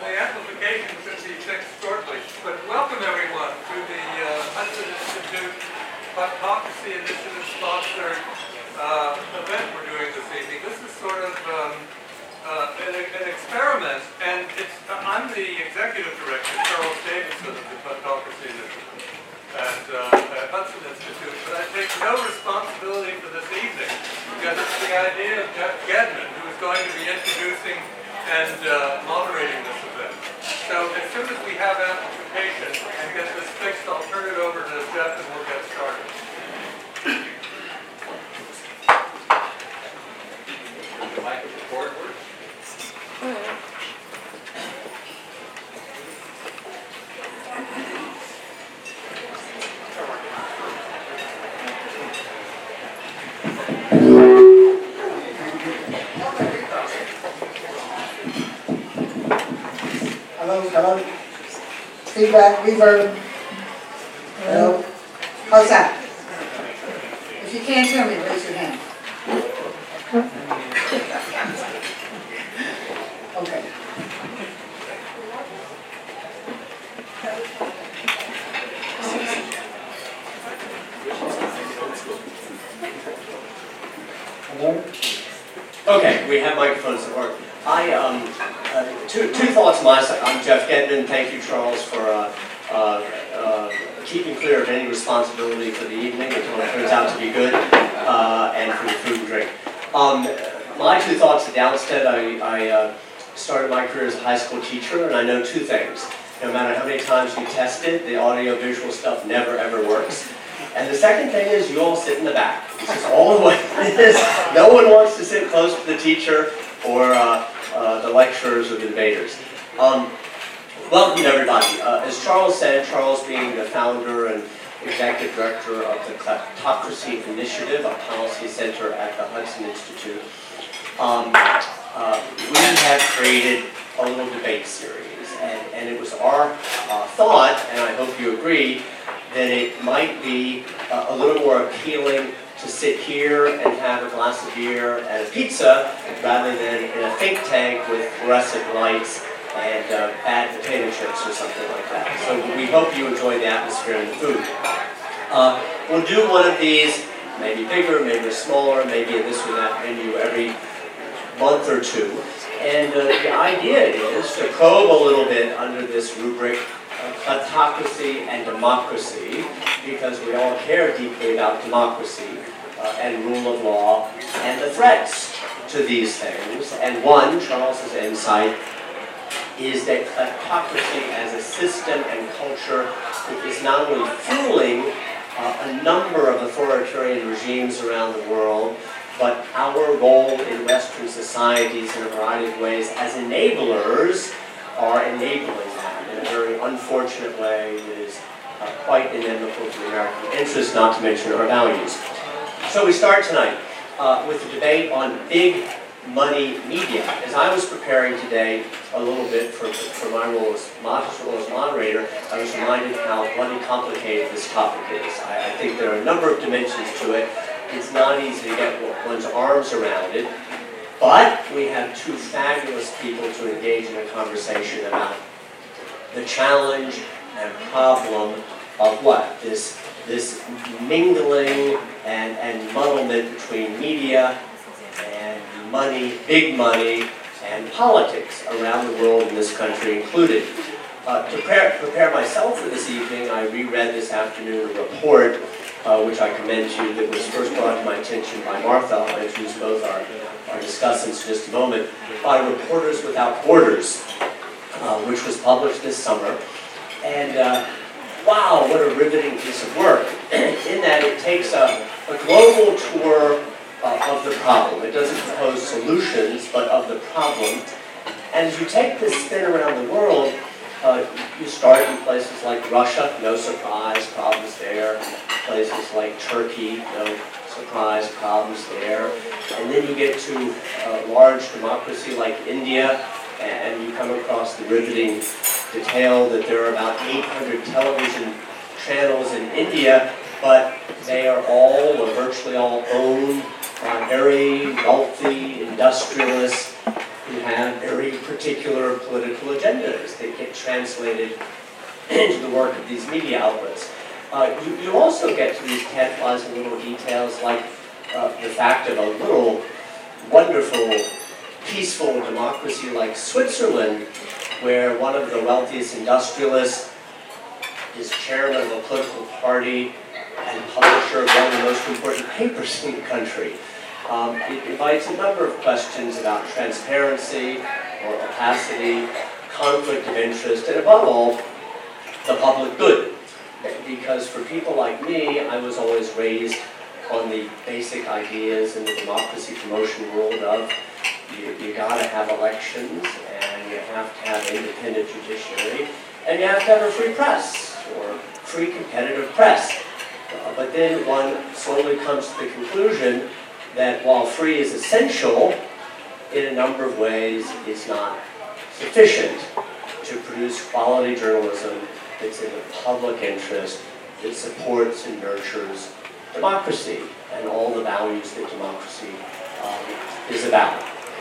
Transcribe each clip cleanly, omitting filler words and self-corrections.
the amplification should be fixed shortly. But welcome everyone to the Hudson Institute Autocracy Initiative sponsored event we're doing this evening. This is sort of an experiment, and I'm the executive director, Charles Davidson of the Autocracy Initiative at Hudson Institute, but I take no responsibility for this evening because it's the idea of Jeff Gedmin, who is going to be introducing and moderating this event. So as soon as we have amplification and get this fixed, I'll turn it over to Jeff and we'll get started. The mic with the cord works? Hello? Feedback, reverb. Hello? How's that? If you can't hear me, raise your hand. Okay. Hello? Okay, we have microphones that work. Two thoughts on my side. I'm Jeff Gedmin. Thank you, Charles, for keeping clear of any responsibility for the evening until it turns out to be good, and for the food and drink. My two thoughts at the outset, I started my career as a high school teacher, and I know two things. No matter how many times you test it, the audio-visual stuff never, ever works. And the second thing is you all sit in the back. This is all the way it is. No one wants to sit close to the teacher or the lecturers or the debaters. Welcome everybody. As Charles said, Charles being the founder and executive director of the Kleptocracy Initiative, a policy center at the Hudson Institute, we have created a little debate series. And it was our thought, and I hope you agree, that it might be a little more appealing to sit here and have a glass of beer and a pizza rather than in a think tank with fluorescent lights and bad potato chips or something like that. So we hope you enjoy the atmosphere and the food. We'll do one of these, maybe bigger, maybe smaller, maybe in this or that venue every month or two. And the idea is to probe a little bit under this rubric of kleptocracy and democracy, because we all care deeply about democracy and rule of law and the threats to these things. And one, Charles's insight, is that kleptocracy as a system and culture is not only fueling a number of authoritarian regimes around the world, but our role in Western societies in a variety of ways as enablers are enabling that in a very unfortunate way that is quite inimical to the American interest, not to mention our values. So we start tonight with a debate on big money media. As I was preparing today a little bit for my role as moderator, I was reminded how bloody complicated this topic is. I think there are a number of dimensions to it. It's not easy to get one's arms around it, but we have two fabulous people to engage in a conversation about the challenge and problem of what? This mingling and muddlement between media and money, big money, and politics around the world, in this country included. To prepare myself for this evening, I reread this afternoon a report which I commend to you, that was first brought to my attention by Martha, I'll introduce both our discussants in just a moment, by Reporters Without Borders, which was published this summer. And wow, what a riveting piece of work, in that it takes a global tour of the problem. It doesn't propose solutions, but of the problem. And as you take this spin around the world, you start in places like Russia, no surprise, problems there. Places like Turkey, no surprise, problems there. And then you get to a large democracy like India, and you come across the riveting detail that there are about 800 television channels in India, but they are all, or virtually all, owned by very wealthy industrialists who who have very particular political agendas that get translated into the work of these media outlets. You also get to these tantalizing little details like the fact of a little wonderful, peaceful democracy like Switzerland, where one of the wealthiest industrialists is chairman of a political party and publisher of one of the most important papers in the country. It invites a number of questions about transparency or opacity, conflict of interest, and above all, the public good. Because for people like me, I was always raised on the basic ideas in the democracy promotion world of you gotta have elections, and you have to have independent judiciary, and you have to have a free press, or free competitive press. But then one slowly comes to the conclusion that while free is essential, in a number of ways is not sufficient to produce quality journalism that's in the public interest, that supports and nurtures democracy and all the values that democracy is about.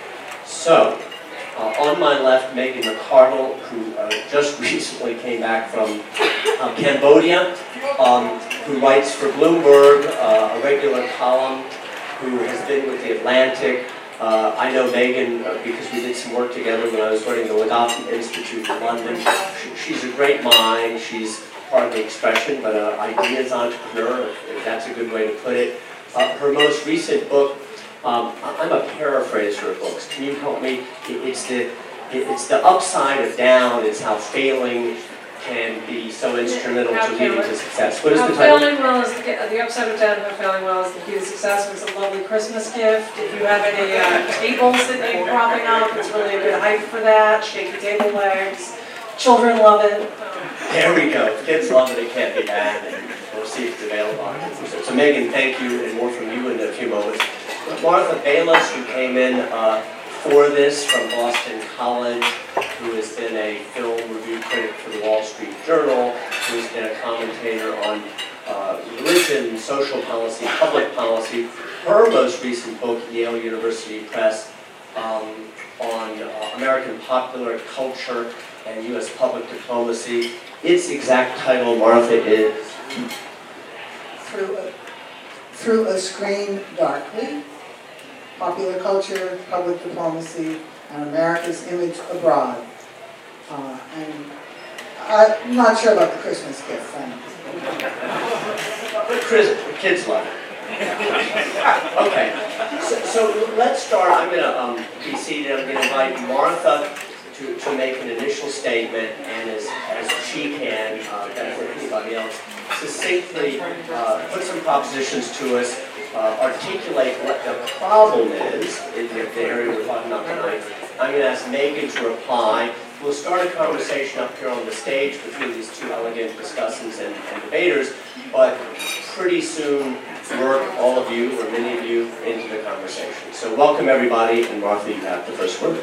So, on my left, Megan McCardle, who just recently came back from Cambodia, who writes for Bloomberg, a regular column, who has been with The Atlantic. I know Megan because we did some work together when I was running the Legacy Institute in London. She's a great mind. She's, pardon the expression, but an ideas entrepreneur, if that's a good way to put it. Her most recent book, I'm a paraphraser of books. Can you help me? It's the upside of down is how failing can be so instrumental to leading to success. What is the title? Failing well is the upside of down, but failing well is the key to success. It's a lovely Christmas gift. If you have any tables that need propping up, it's really a good height for that. Shaky table legs. Children love it. There we go. Kids love it. It can't be bad. And we'll see if it's available. So Megan, thank you, and more from you in a few moments. Martha Bayless, who came in for this from Boston College, who has been a film review critic for the Wall Street Journal, who has been a commentator on religion, social policy, public policy. Her most recent book, Yale University Press, on American popular culture and U.S. public diplomacy. Its exact title, Martha, is Through a Screen Darkly, Popular Culture, Public Diplomacy, and America's Image Abroad. And I'm not sure about the Christmas gift. But kids love it. Okay, so let's start. I'm going to be seated. I'm going to invite Martha to make an initial statement, and as she can, better than anybody else, succinctly put some propositions to us, articulate what the problem is in the area we're talking about tonight. I'm going to ask Megan to reply. We'll start a conversation up here on the stage between these two elegant discussants and debaters, but pretty soon work all of you, or many of you, into the conversation. So welcome everybody, and Martha, you have the first word.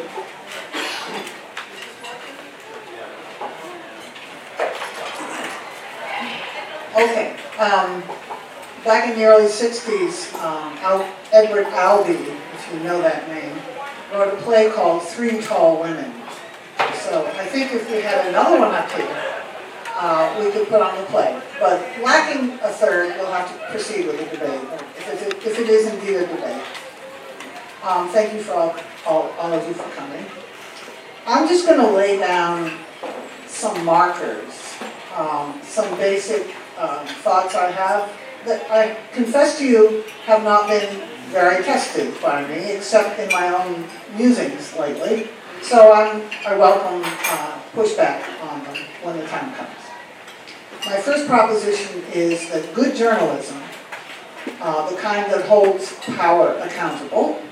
Okay. Back in the early 60s, Edward Albee, if you know that name, wrote a play called Three Tall Women. So I think if we had another one up here, we could put on the play. But lacking a third, we'll have to proceed with the debate, if it is indeed a debate. Thank you for all of you for coming. I'm just going to lay down some markers, some basic thoughts I have that I confess to you have not been very tested by me, except in my own musings lately. So I welcome pushback on them when the time comes. My first proposition is that good journalism, the kind that holds power accountable,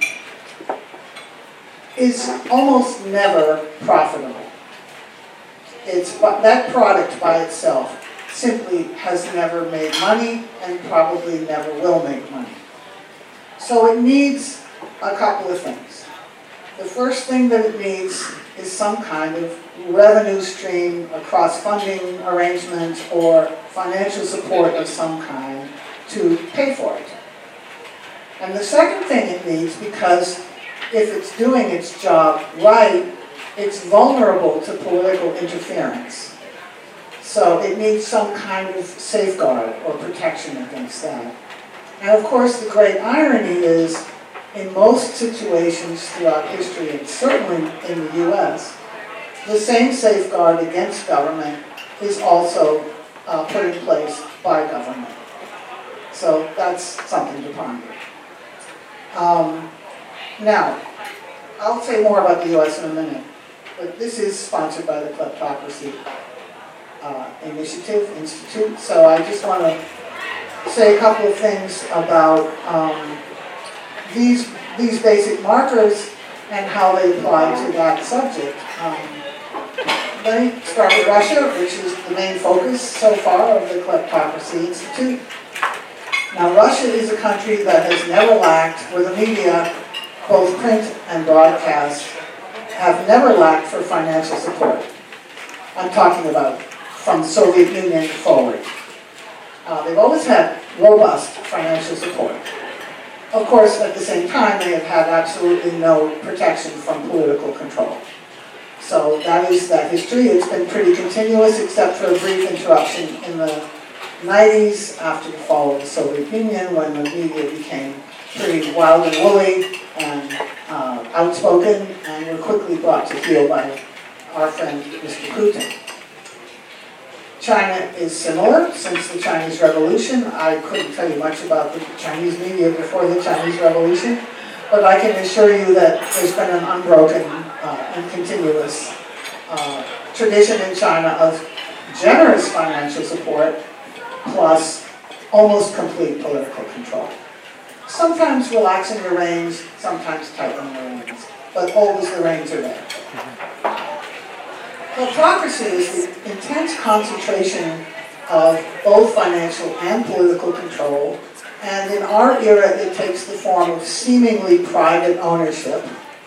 is almost never profitable. That product by itself simply has never made money and probably never will make money. So it needs a couple of things. The first thing that it needs is some kind of revenue stream, a cross-funding arrangement, or financial support of some kind to pay for it. And the second thing it needs, because if it's doing its job right, it's vulnerable to political interference. So it needs some kind of safeguard or protection against that. And of course, the great irony is, in most situations throughout history, and certainly in the US, the same safeguard against government is also put in place by government. So that's something to ponder. Now, I'll say more about the US in a minute, but this is sponsored by the Kleptocracy Institute, so I just want to say a couple of things about these basic markers and how they apply to that subject. Let me start with Russia, which is the main focus so far of the Kleptocracy Institute. Now, Russia is a country that has never lacked, where the media, both print and broadcast, have never lacked for financial support. I'm talking about from the Soviet Union forward. They've always had robust financial support. Of course, at the same time, they have had absolutely no protection from political control. So that is that history. It's been pretty continuous, except for a brief interruption in the 90s after the fall of the Soviet Union, when the media became pretty wild and woolly and outspoken, and were quickly brought to heel by our friend, Mr. Putin. China is similar. Since the Chinese Revolution, I couldn't tell you much about the Chinese media before the Chinese Revolution, but I can assure you that there's been an unbroken and continuous tradition in China of generous financial support plus almost complete political control. Sometimes relaxing the reins, sometimes tightening the reins, but always the reins are there. Kleptocracy is the intense concentration of both financial and political control, and in our era it takes the form of seemingly private ownership.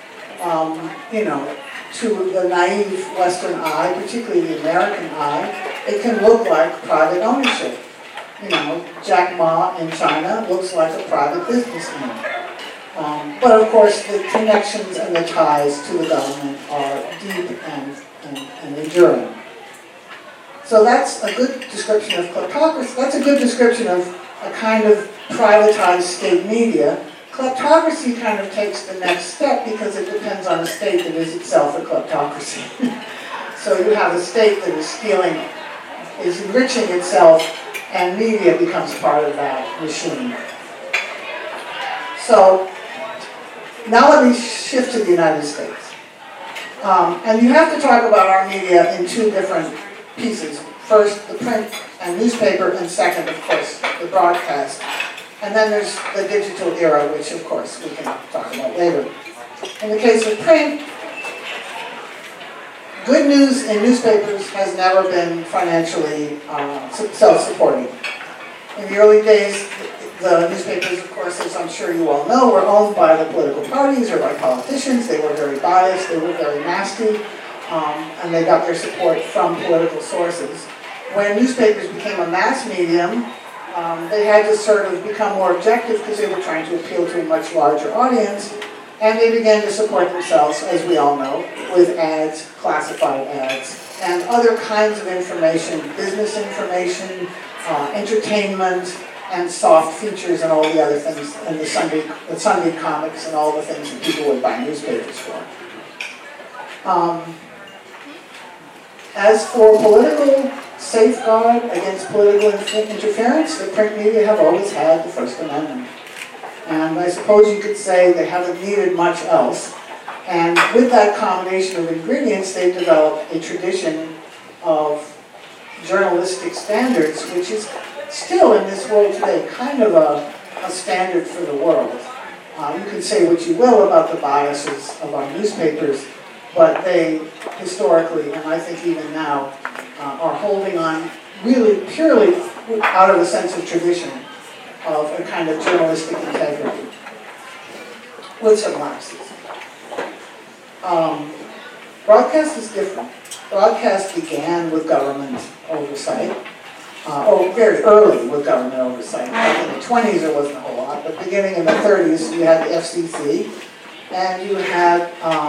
To the naive Western eye, particularly the American eye, it can look like private ownership. Jack Ma in China looks like a private businessman. But of course, the connections and the ties to the government are deep and enduring. So that's a good description of kleptocracy. That's a good description of a kind of privatized state media. Kleptocracy kind of takes the next step because it depends on a state that is itself a kleptocracy. So you have a state that is stealing, is enriching itself, and media becomes part of that machine. So now let me shift to the United States. And you have to talk about our media in two different pieces. First, the print and newspaper, and second, of course, the broadcast. And then there's the digital era, which, of course, we can talk about later. In the case of print, good news in newspapers has never been financially self-supporting. In the early days, the newspapers, of course, as I'm sure you all know, were owned by the political parties or by politicians. They were very biased, they were very nasty, and they got their support from political sources. When newspapers became a mass medium, they had to sort of become more objective because they were trying to appeal to a much larger audience, and they began to support themselves, as we all know, with ads, classified ads, and other kinds of information, business information, entertainment, and soft features and all the other things, and the Sunday comics and all the things that people would buy newspapers for. As for political safeguard against political interference, the print media have always had the First Amendment. And I suppose you could say they haven't needed much else. And with that combination of ingredients, they've developed a tradition of journalistic standards, which is still in this world today kind of a standard for the world. You can say what you will about the biases of our newspapers, but they historically, and I think even now, are holding on really purely out of a sense of tradition of a kind of journalistic integrity, with some lapses. Broadcast is different. Broadcast began with government oversight, or very early with government oversight. Back in the 20s there wasn't a whole lot, but beginning in the 30s you had the FCC, and you had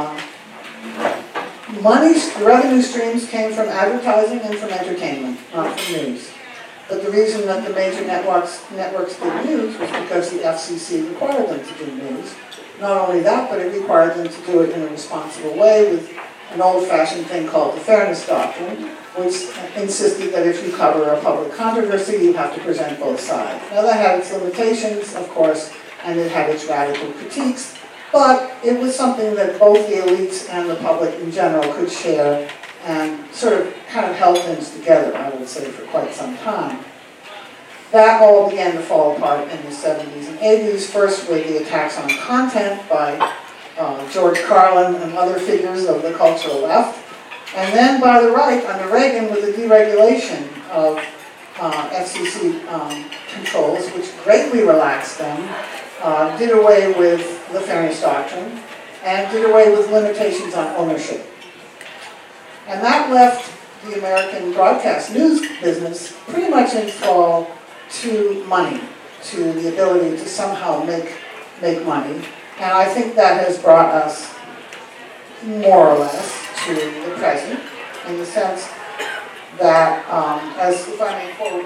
revenue streams came from advertising and from entertainment, not from news. But the reason that the major networks did news was because the FCC required them to do news. Not only that, but it required them to do it in a responsible way with an old-fashioned thing called the Fairness Doctrine, which insisted that if you cover a public controversy, you have to present both sides. Now that had its limitations, of course, and it had its radical critiques, but it was something that both the elites and the public in general could share and sort of kind of held things together, I would say, for quite some time. That all began to fall apart in the 70s and 80s, first with the attacks on content by George Carlin and other figures of the cultural left, and then by the right under Reagan with the deregulation of FCC controls, which greatly relaxed them, did away with the Fairness Doctrine, and did away with limitations on ownership. And that left the American broadcast news business pretty much in thrall to money, to the ability to somehow make money. And I think that has brought us more or less to the present, in the sense that, as if I may quote,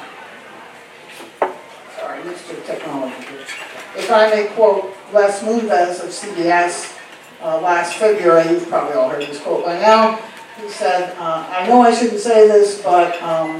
sorry, mixture of technology here. If I may quote Les Moonves of CBS last February, you've probably all heard this quote by now. He said, I know I shouldn't say this, but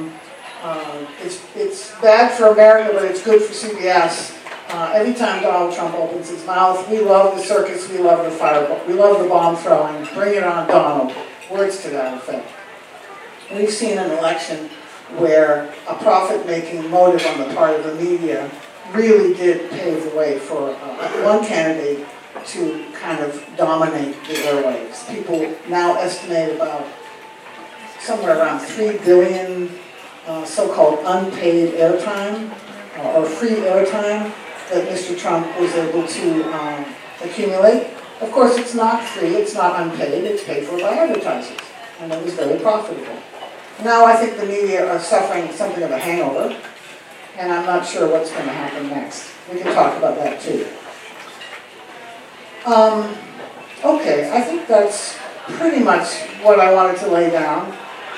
it's bad for America, but it's good for CBS. Every time Donald Trump opens his mouth, we love the circus, we love the fireball, we love the bomb throwing, bring it on Donald. Words to that effect. We've seen an election where a profit-making motive on the part of the media really did pave the way for one candidate to kind of dominate the airwaves. People now estimate about somewhere around 3 billion so-called unpaid airtime or free airtime that Mr. Trump was able to accumulate. Of course, it's not free, it's not unpaid, it's paid for by advertisers, and it was very profitable. Now I think the media are suffering something of a hangover, and I'm not sure what's going to happen next. We can talk about that too. Okay, I think that's pretty much what I wanted to lay down.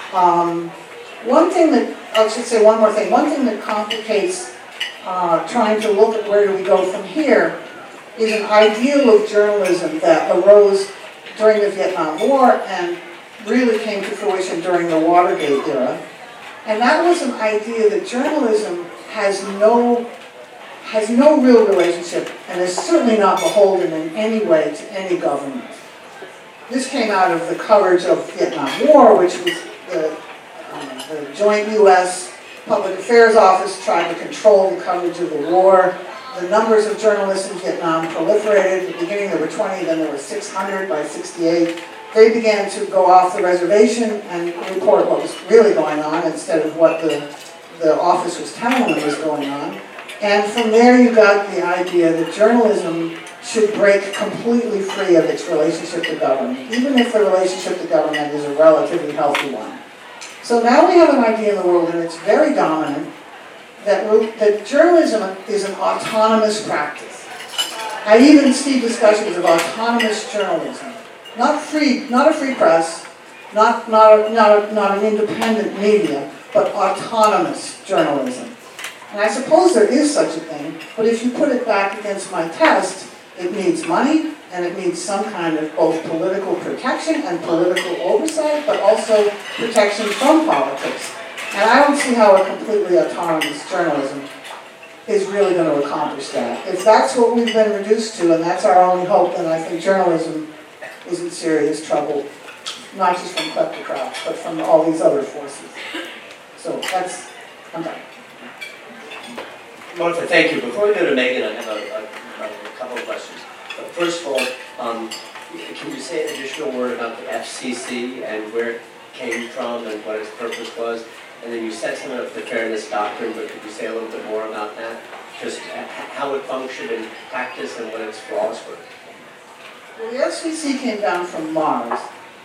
One thing that, I should say one more thing, one thing that complicates trying to look at where do we go from here is an ideal of journalism that arose during the Vietnam War and really came to fruition during the Watergate era. And that was an idea that journalism has no real relationship and is certainly not beholden in any way to any government. This came out of the coverage of the Vietnam War, which was the joint U.S. Public Affairs Office tried to control the coverage of the war. The numbers of journalists in Vietnam proliferated. At the beginning there were 20, then there were 600 by 68. They began to go off the reservation and report what was really going on instead of what the office was telling them was going on. And from there you got the idea that journalism should break completely free of its relationship to government, even if the relationship to government is a relatively healthy one. So now we have an idea in the world, and it's very dominant, that journalism is an autonomous practice. I even see discussions of autonomous journalism. Not a free press, not an independent media, but autonomous journalism. And I suppose there is such a thing, but if you put it back against my test, it needs money, and it needs some kind of both political protection and political oversight, but also protection from politics. And I don't see how a completely autonomous journalism is really going to accomplish that. If that's what we've been reduced to, and that's our only hope, then I think journalism is in serious trouble, not just from kleptocrats, but from all these other forces. So I'm done. Martha, thank you. Before we go to Megan, I have a couple of questions. First of all, can you say an additional word about the FCC and where it came from and what its purpose was? And then you said something about the Fairness Doctrine, but could you say a little bit more about that? Just how it functioned in practice and what its flaws were? Well, the FCC came down from Mars.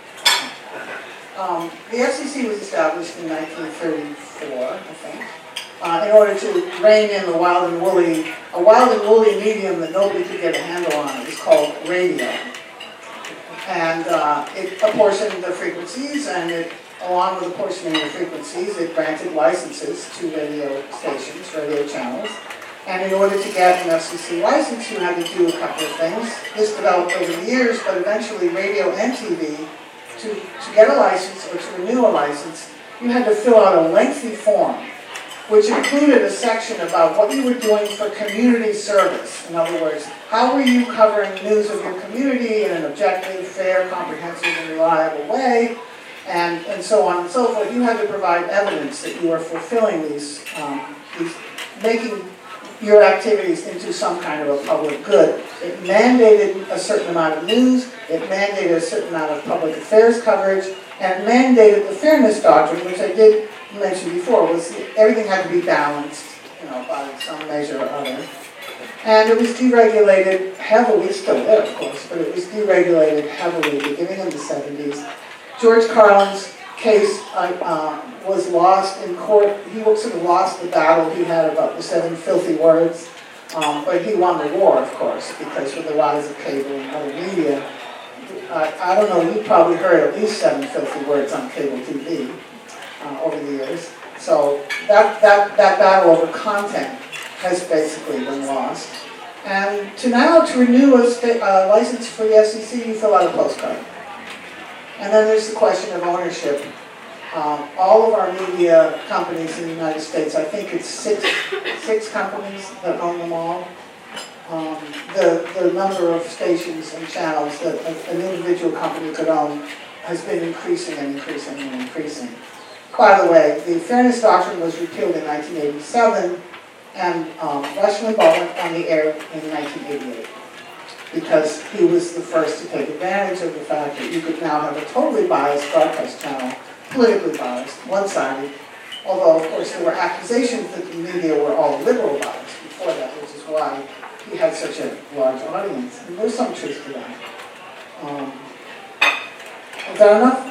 The FCC was established in 1934, I think. in order to rein in the wild and woolly, a wild and woolly medium that nobody could get a handle on. It was called radio. And it apportioned the frequencies, and it, along with apportioning the frequencies, it granted licenses to radio stations, radio channels. And in order to get an FCC license, you had to do a couple of things. This developed over the years, but eventually radio and TV, to get a license or to renew a license, you had to fill out a lengthy form, which included a section about what you were doing for community service. In other words, how were you covering news of your community in an objective, fair, comprehensive, and reliable way, and so on and so forth. You had to provide evidence that you were fulfilling these making your activities into some kind of a public good. It mandated a certain amount of news, it mandated a certain amount of public affairs coverage, and it mandated the fairness doctrine, which I did mention before, was everything had to be balanced, by some measure or other. And it was deregulated heavily, still there of course, but it was deregulated heavily beginning in the 70s. George Carlin's case was lost in court. He sort of lost the battle he had about the 7 filthy words, but he won the war, of course, because with the rise of cable and other media, I don't know, you probably heard at least 7 filthy words on cable TV over the years. So that battle over content has basically been lost. And to renew a license for the FCC, you fill out a postcard. And then there's the question of ownership. All of our media companies in the United States, I think it's six companies that own them all. The number of stations and channels that an individual company could own has been increasing and increasing and increasing. By the way, the Fairness Doctrine was repealed in 1987, and Rush Limbaugh went on the air in 1988. Because he was the first to take advantage of the fact that you could now have a totally biased broadcast channel, politically biased, one-sided, although of course there were accusations that the media were all liberal biased before that, which is why he had such a large audience. And there's some truth to that. Is that enough?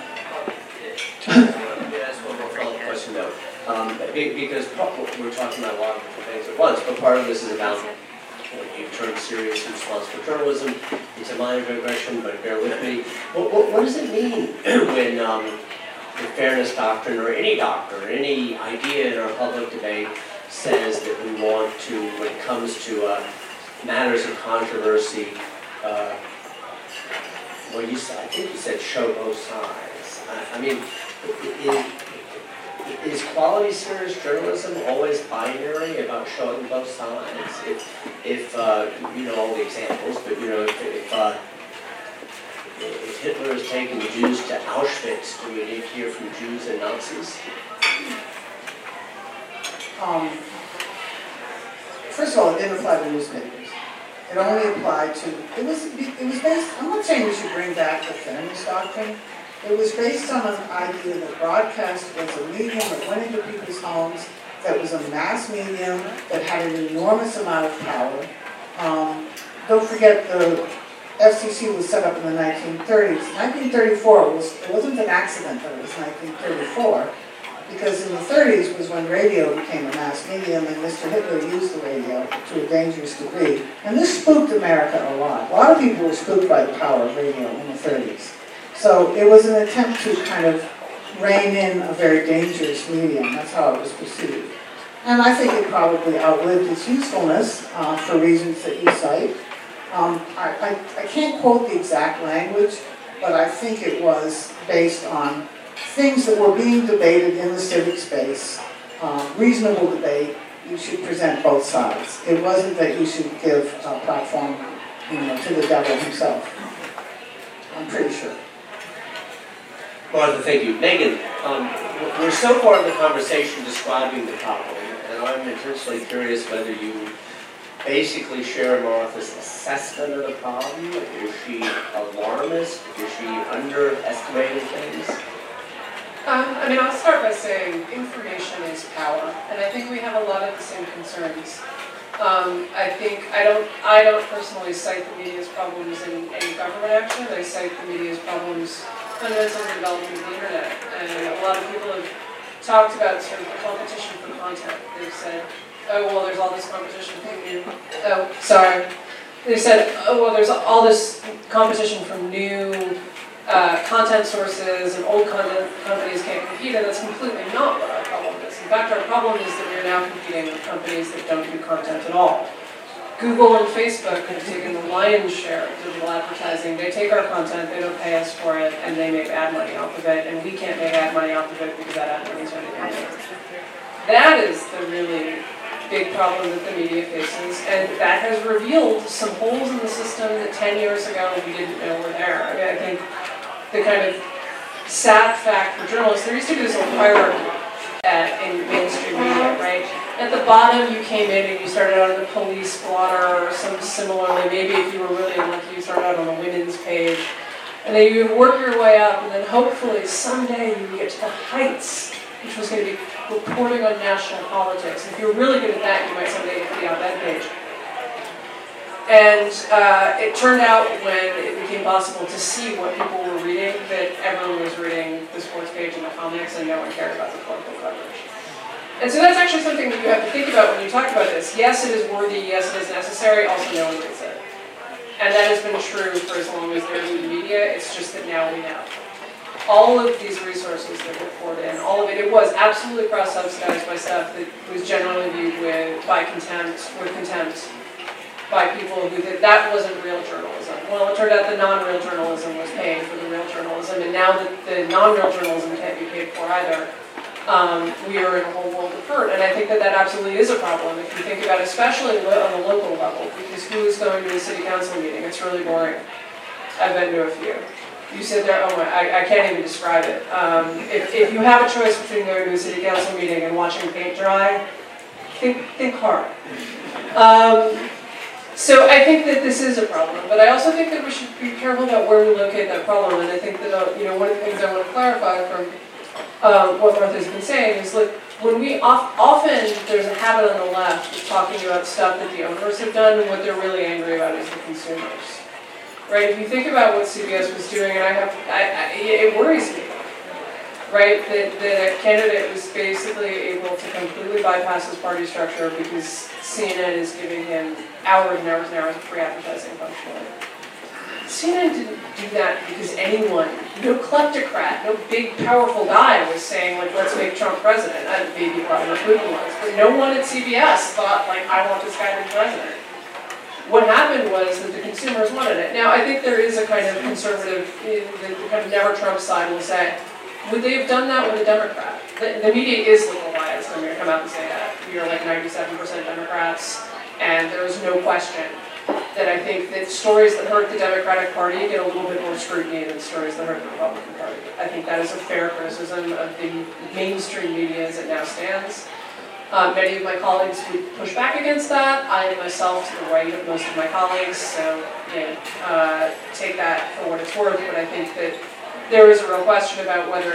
That's one more follow-up question though. Because we're talking about a lot of different things at once, but part of this is about you turn serious and responsible journalism. It's a minor digression, but bear with me. What does it mean when the Fairness Doctrine, or any doctrine, or any idea in our public debate says that we want to, when it comes to matters of controversy, I think you said show both sides. I mean, is quality serious journalism always binary about showing both sides? If you know all the examples, but if Hitler is taking Jews to Auschwitz, do we need to hear from Jews and Nazis? First of all, it didn't apply to newspapers. It only applied to, it was based, I'm not saying we should bring back the Fairness Doctrine. It was based on an idea that broadcast was a medium that went into people's homes, that was a mass medium, that had an enormous amount of power. Don't forget the FCC was set up in the 1930s. 1934 it wasn't an accident that it was 1934, because in the 30s was when radio became a mass medium, and Mr. Hitler used the radio to a dangerous degree. And this spooked America a lot. A lot of people were spooked by the power of radio in the 30s. So it was an attempt to kind of rein in a very dangerous medium. That's how it was perceived. And I think it probably outlived its usefulness for reasons that you cite. I can't quote the exact language, but I think it was based on things that were being debated in the civic space, reasonable debate. You should present both sides. It wasn't that you should give a platform, to the devil himself. I'm pretty sure. Martha, thank you. Megan, we're so far in the conversation describing the problem, and I'm intensely curious whether you basically share Martha's assessment of the problem. Is she alarmist? Is she underestimating things? I'll start by saying information is power, and I think we have a lot of the same concerns. I don't personally cite the media's problems in government action. I cite the media's problems fundamentally in the development of the internet. And a lot of people have talked about sort of the competition for for content. They've said, oh, well, there's all this competition from new, oh, sorry. They said, oh, well, there's all this competition from new content sources and old content companies can't compete, and that's completely not what our problem is. In fact, our problem is that we are now competing with companies that don't do content at all. Google and Facebook have taken the lion's share of digital advertising. They take our content, they don't pay us for it, and they make ad money off of it, and we can't make ad money off of it because that ad money is running out. That is the really big problem that the media faces, and that has revealed some holes in the system that 10 years ago we didn't know were there. I mean, I think the kind of sad fact for journalists, there used to be this old hierarchy in mainstream media, right? At the bottom you came in and you started out on the police blotter or some similarly, maybe if you were really unlucky you started out on the women's page, and then you would work your way up, and then hopefully someday you would get to the heights, which was going to be reporting on national politics. If you're really good at that, you might someday get to the op-ed page. And it turned out when it became possible to see what people were reading, that everyone was reading the sports page and the comics, and no one cared about the political coverage. And so that's actually something that you have to think about when you talk about this. Yes, it is worthy, yes, it is necessary, also no one reads it. And that has been true for as long as there's been media, it's just that now we know. All of these resources that were poured in, all of it, it was absolutely cross-subsidized by stuff that was generally viewed with contempt by people who that wasn't real journalism. Well, it turned out the non-real journalism was paying for the real journalism, and now that the non-real journalism can't be paid for either, we are in a whole world of hurt. And I think that absolutely is a problem if you think about it, especially on the local level, because who is going to a city council meeting? It's really boring. I've been to a few. You sit there, oh my, I can't even describe it. If you have a choice between going to a city council meeting and watching paint dry, think hard. So I think that this is a problem, but I also think that we should be careful about where we locate that problem. And I think that one of the things I want to clarify from what Martha's been saying is, like, when we often there's a habit on the left of talking about stuff that the owners have done, and what they're really angry about is the consumers. Right? If you think about what CBS was doing, and it worries me, right? That the candidate was basically able to completely bypass his party structure because CNN is giving him hours and hours and hours of free advertising functionally. CNN didn't do that because anyone, no kleptocrat, no big powerful guy was saying, like, let's make Trump president. Maybe Vladimir Putin was, but no one at CBS thought, like, I want this guy to be president. What happened was that the consumers wanted it. Now, I think there is a kind of conservative, the kind of never Trump side will say, would they have done that with a Democrat? The media is liberal biased. I'm going to come out and say that. We are like 97% Democrats, and there is no question that I think that stories that hurt the Democratic Party get a little bit more scrutiny than stories that hurt the Republican Party. I think that is a fair criticism of the mainstream media as it now stands. Many of my colleagues would push back against that. I am myself to the right of most of my colleagues, so take that for what it's worth, but I think that there is a real question about whether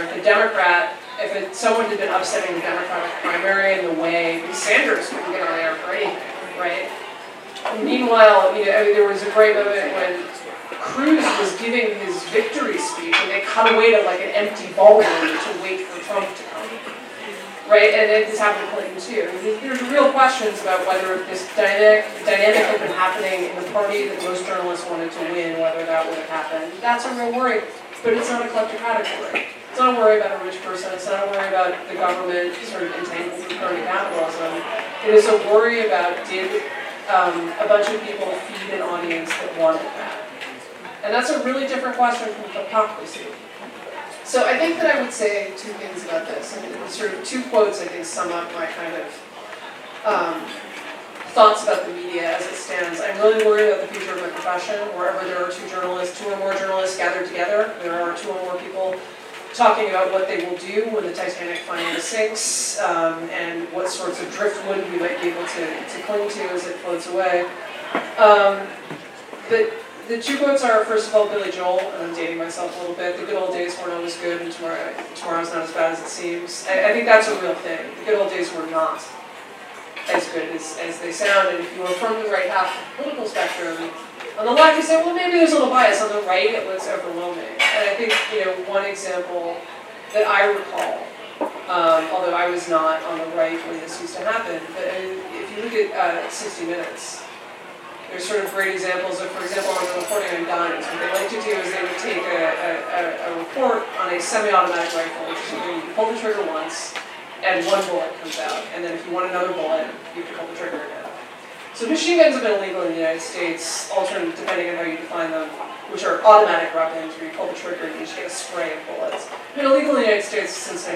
someone had been upsetting the Democratic primary in the way Sanders couldn't get on air for anything, right? Meanwhile, there was a great moment when Cruz was giving his victory speech, and they cut away to like an empty ballroom to wait for Trump to come. Right, and this happened to Clinton too. There's real questions about whether this dynamic had been happening in the party that most journalists wanted to win, whether that would have happened. That's a real worry, but it's not a kleptocratic worry. It's not a worry about a rich person. It's not a worry about the government sort of entangled with current capitalism. It is a worry about did a bunch of people feed an audience that wanted that. And that's a really different question from hypocrisy. So I think that I would say two things about this, and sort of two quotes I think sum up my kind of thoughts about the media as it stands. I'm really worried about the future of my profession, wherever there are two or more journalists gathered together, there are two or more people talking about what they will do when the Titanic finally sinks, and what sorts of driftwood we might be able to cling to as it floats away. But the two quotes are, first of all, Billy Joel, and I'm dating myself a little bit. The good old days weren't always good, and tomorrow's not as bad as it seems. I think that's a real thing. The good old days were not as good as they sound, and if you were from the right half of the political spectrum, on the left you say, well, maybe there's a little bias. On the right, it looks overwhelming. And I think, one example that I recall Although I was not on the right when this used to happen. But I mean, if you look at 60 Minutes, there's sort of great examples of, for example, on the reporting on guns, what they like to do is they would take a report on a semi-automatic rifle, which is something you can pull the trigger once, and one bullet comes out. And then if you want another bullet, you can pull the trigger again. So machine guns have been illegal in the United States, alternate depending on how you define them, which are automatic weapons where you pull the trigger and you just get a spray of bullets. Been illegal in the United States since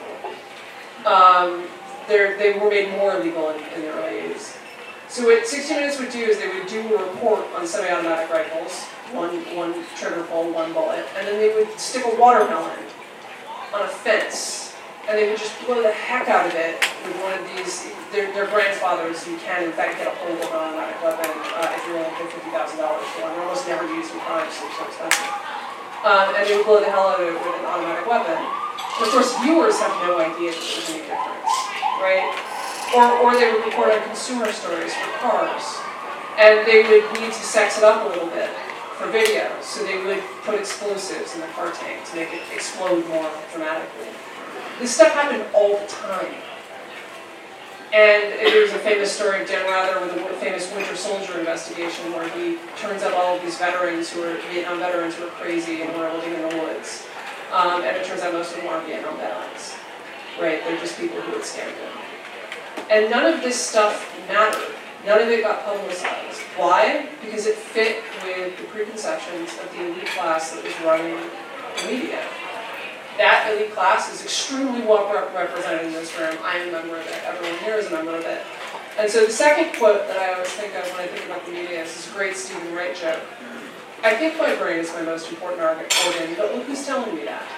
1934. They were made more illegal in the early 80s. So what 60 Minutes would do is they would do a report on semi-automatic rifles, one trigger pull, one bullet, and then they would stick a watermelon on a fence, and they would just blow the heck out of it with one of these. Their grandfathers, you can in fact get a hold of an automatic weapon if you're willing to pay $50,000 for one. They're almost never used in crimes, so they're so expensive. And they would blow the hell out of it with an automatic weapon. And of course, viewers have no idea that there's any difference, right? Or they would report on consumer stories for cars. And they would need to sex it up a little bit for video. So they would put explosives in the car tank to make it explode more dramatically. This stuff happened all the time. And there's a famous story of Dan Rather with a famous Winter Soldier investigation where he turns up all of these veterans who are Vietnam veterans who are crazy and who are living in the woods. And it turns out most of them aren't Vietnam veterans. Right? They're just people who had scammed him. And none of this stuff mattered. None of it got publicized. Why? Because it fit with the preconceptions of the elite class that was running the media. That elite class is extremely well represented in this room. I am a member of it. Everyone here is a member of it. And so the second quote that I always think of when I think about the media is this great Stephen Wright joke. I think my brain is my most important organ, but look who's telling me that.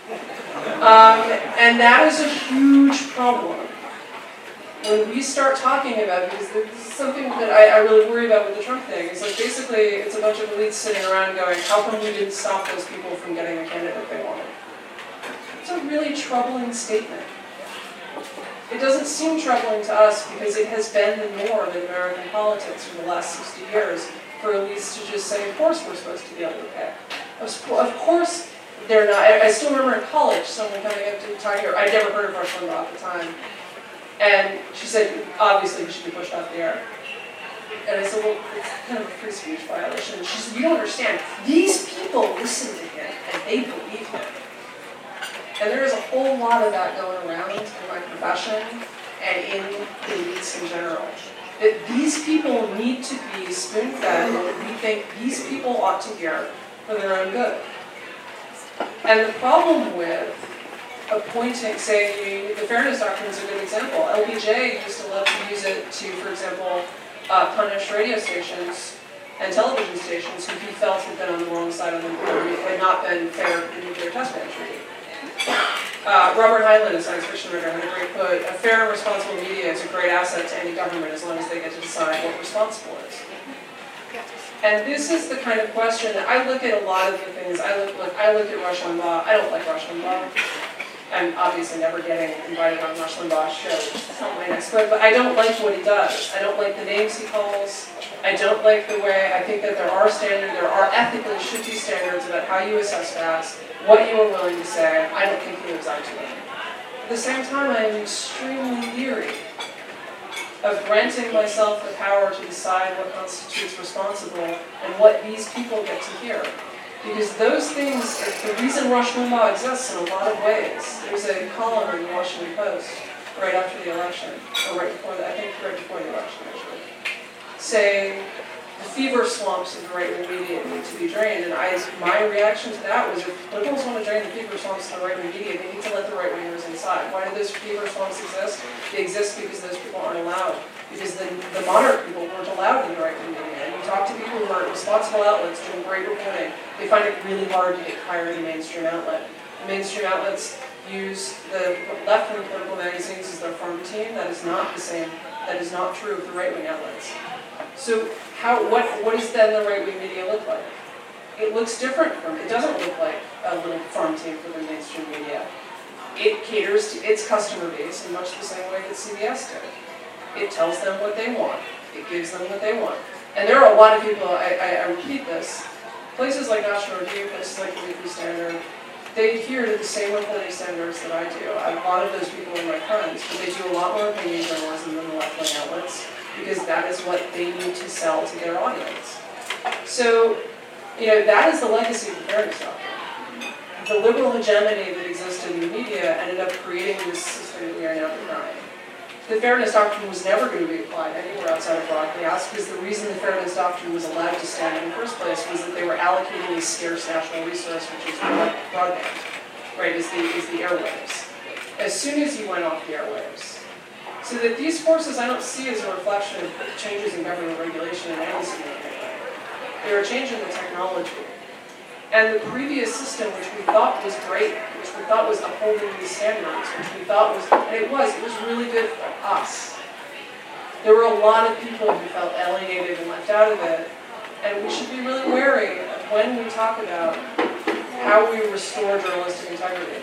And that is a huge problem. When we start talking about, because this is something that I really worry about with the Trump thing, is like basically it's a bunch of elites sitting around going, how come we didn't stop those people from getting the candidate they wanted? It's a really troubling statement. It doesn't seem troubling to us because it has been the norm in American politics for the last 60 years for elites to just say, of course we're supposed to be able to pick. Of course they're not. I still remember in college someone coming up to me talking, I'd never heard of Rush Limbaugh at the time. And she said, obviously he should be pushed off the air. And I said, well, it's kind of a free speech violation. She said, you don't understand. These people listen to him and they believe him. And there is a whole lot of that going around in my profession and in the elites in general. That these people need to be spoon-fed what we think these people ought to hear for their own good. And the problem with appointing, say, the Fairness Doctrine is a good example. LBJ used to love to use it to, for example, punish radio stations and television stations who he felt had been on the wrong side of the border, had not been fair in nuclear test ban treaty. Robert Heinlein, a science fiction writer, had a great quote, a fair and responsible media is a great asset to any government as long as they get to decide what responsible is. And this is the kind of question that I look at a lot of the things, I look at Rush Limbaugh, I don't like Rush Limbaugh. I'm obviously never getting invited on Rush Limbaugh's show, it's not my next book, but I don't like what he does. I don't like the names he calls. I don't like the way, I think that there are ethically should be standards about how you assess facts, what you are willing to say. I don't think he lives up to them. At the same time, I am extremely leery of granting myself the power to decide what constitutes responsible and what these people get to hear. Because those things, the reason Rush Limbaugh exists in a lot of ways. There's a column in the Washington Post right after the election, or right before the election actually, saying the fever swamps of the right-wing media need to be drained. And my reaction to that was, if liberals want to drain the fever swamps of the right-wing media, they need to let the right-wingers inside. Why do those fever swamps exist? They exist because those people aren't allowed. Because the moderate people weren't allowed in the right-wing media. And you talk to people who are responsible outlets doing great reporting, they find it really hard to get hired in a mainstream outlet. The mainstream outlets use the left-wing political magazines as their farm team. That is not the same. That is not true of the right-wing outlets. So what does then the right-wing media look like? It looks different from, it doesn't look like a little farm team for the mainstream media. It caters to its customer base in much the same way that CBS did. It tells them what they want. It gives them what they want. And there are a lot of people, I repeat this, places like National Review, places like the Weekly Standard, they adhere to the same reporting standards that I do. A lot of those people are my friends, but they do a lot more opinion journalism than the left-wing outlets because that is what they need to sell to their audience. So, that is the legacy of the Fairness Doctrine. The liberal hegemony that existed in the media ended up creating this system that we are now denying. The Fairness Doctrine was never going to be applied anywhere outside of broadcast because the reason the Fairness Doctrine was allowed to stand in the first place was that they were allocating a scarce national resource, which is broadband, right, is the airwaves. As soon as you went off the airwaves. So that these forces I don't see as a reflection of changes in government regulation in any significant way. They were changing the technology. And the previous system, which we thought was great, which we thought was upholding these standards, which we thought was, and it was really good for us. There were a lot of people who felt alienated and left out of it, and we should be really wary of when we talk about how we restore journalistic integrity.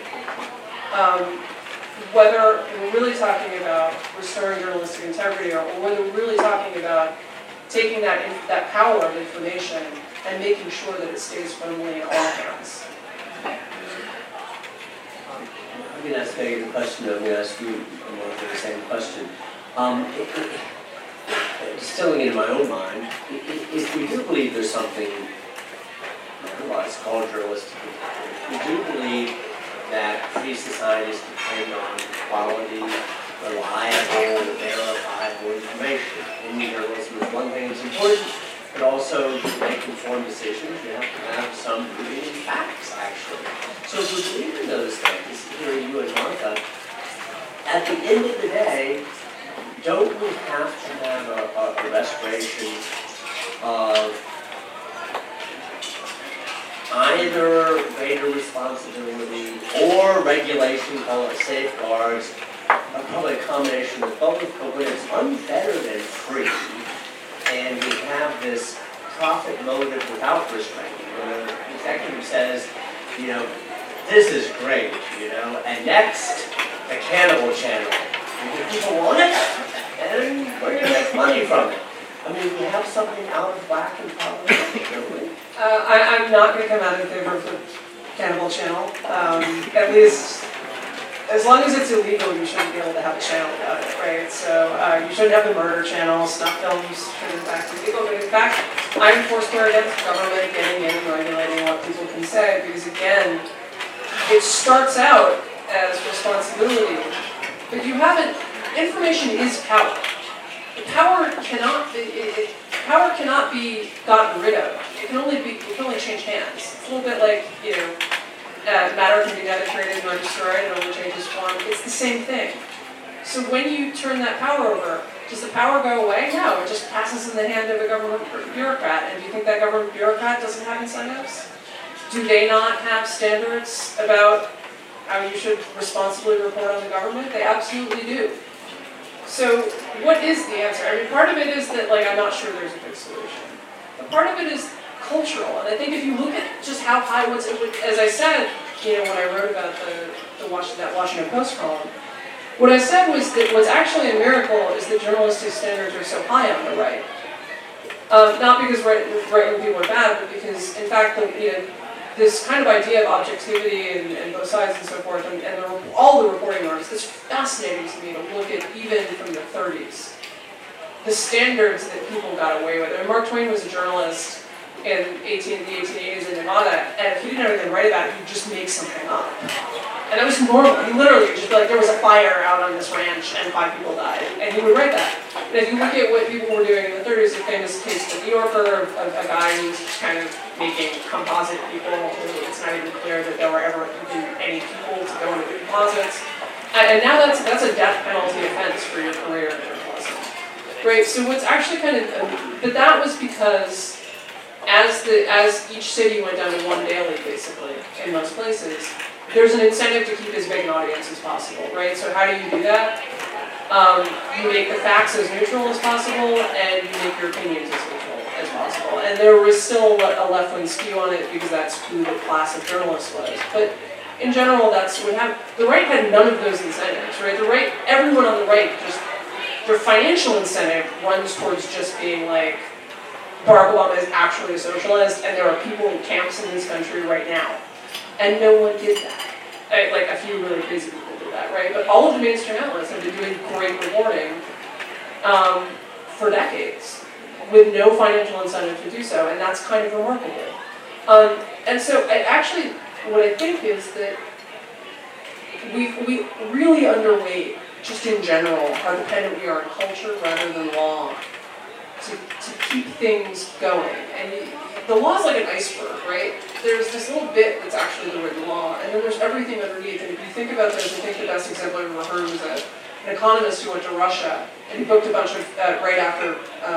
Whether we're really talking about restoring journalistic integrity or whether we're really talking about taking that power of information and making sure that it stays firmly in all hands. I'm going to ask Peggy the question, I'm going to ask you the same question. Distilling it in my own mind, if we do believe there's something otherwise called journalistic integrity, we do believe that free societies depend on quality, reliable, verifiable information. In journalism is one thing that's important, but also to make informed decisions, you have to have some rooted in facts, actually. So if we believe in those things, here you and Martha, at the end of the day, don't we have to have a restoration of either greater responsibility or regulation, call it safeguards, probably a combination of both, but when it's unfettered and free, and we have this profit motive without restraint. When an executive says, this is great, and next, the Cannibal Channel. Do people want it? And we're going to make money from it. I mean, we have something out of whack and politics, don't we? I'm not going to come out in favor of the Cannibal Channel. At least, as long as it's illegal, you shouldn't be able to have a channel about it, right? So you shouldn't have the murder channel, snuff films shouldn't in fact be legal. But in fact, I'm foursquare against government getting in and regulating what people can say because, again, it starts out as responsibility, but you haven't. Information is power. Power cannot be gotten rid of. It can only change hands. It's a little bit like matter can be neither created nor destroyed. It only changes form. It's the same thing. So when you turn that power over, does the power go away? No, it just passes in the hand of a government bureaucrat. And do you think that government bureaucrat doesn't have incentives? Do they not have standards about how you should responsibly report on the government? They absolutely do. So what is the answer? I mean, part of it is that, I'm not sure there's a good solution. But part of it is cultural. And I think if you look at just how high, as I said, when I wrote about that Washington Post column, what I said was that what's actually a miracle is that journalistic standards are so high on the right. Not because right-wing people are bad, but because, in fact, this kind of idea of objectivity and both sides and so forth, and all the reporting norms, it's fascinating to me to look at even from the 30s. The standards that people got away with. I mean, Mark Twain was a journalist in the 1880s in Nevada, and if he didn't have anything to write about it, he'd just make something up. And that was normal. He literally would just be like, there was a fire out on this ranch and 5 people died. And he would write that. And if you look at what people were doing in the 30s, a famous case in the New Yorker of a guy who was kind of making composite people. It's not even clear that there were ever even any people to go into the composites. And now that's a death penalty offense for your career in journalism. Right, so what's actually but that was because as each city went down to one daily, basically, in most places, there's an incentive to keep as big an audience as possible, right? So how do you do that? You make the facts as neutral as possible, and you make your opinions as neutral as possible. And there was still a left-wing skew on it because that's who the class of journalists was. But in general, that's what happened. The right had none of those incentives, right? The right, everyone on the right, just their financial incentive runs towards just being like, Barack Obama is actually a socialist, and there are people in camps in this country right now And no one did that. Like a few really crazy people did that, right? But all of the mainstream outlets have been doing great reporting for decades with no financial incentive to do so, and that's kind of remarkable. And so actually, what I think is that we really underweight, just in general, how dependent we are on culture rather than law to keep things going. And the law is like an iceberg, right? There's this little bit that's actually the written law, and then there's everything underneath. And if you think about this, I think the best example I've ever heard was an economist who went to Russia, and he booked a bunch of, right after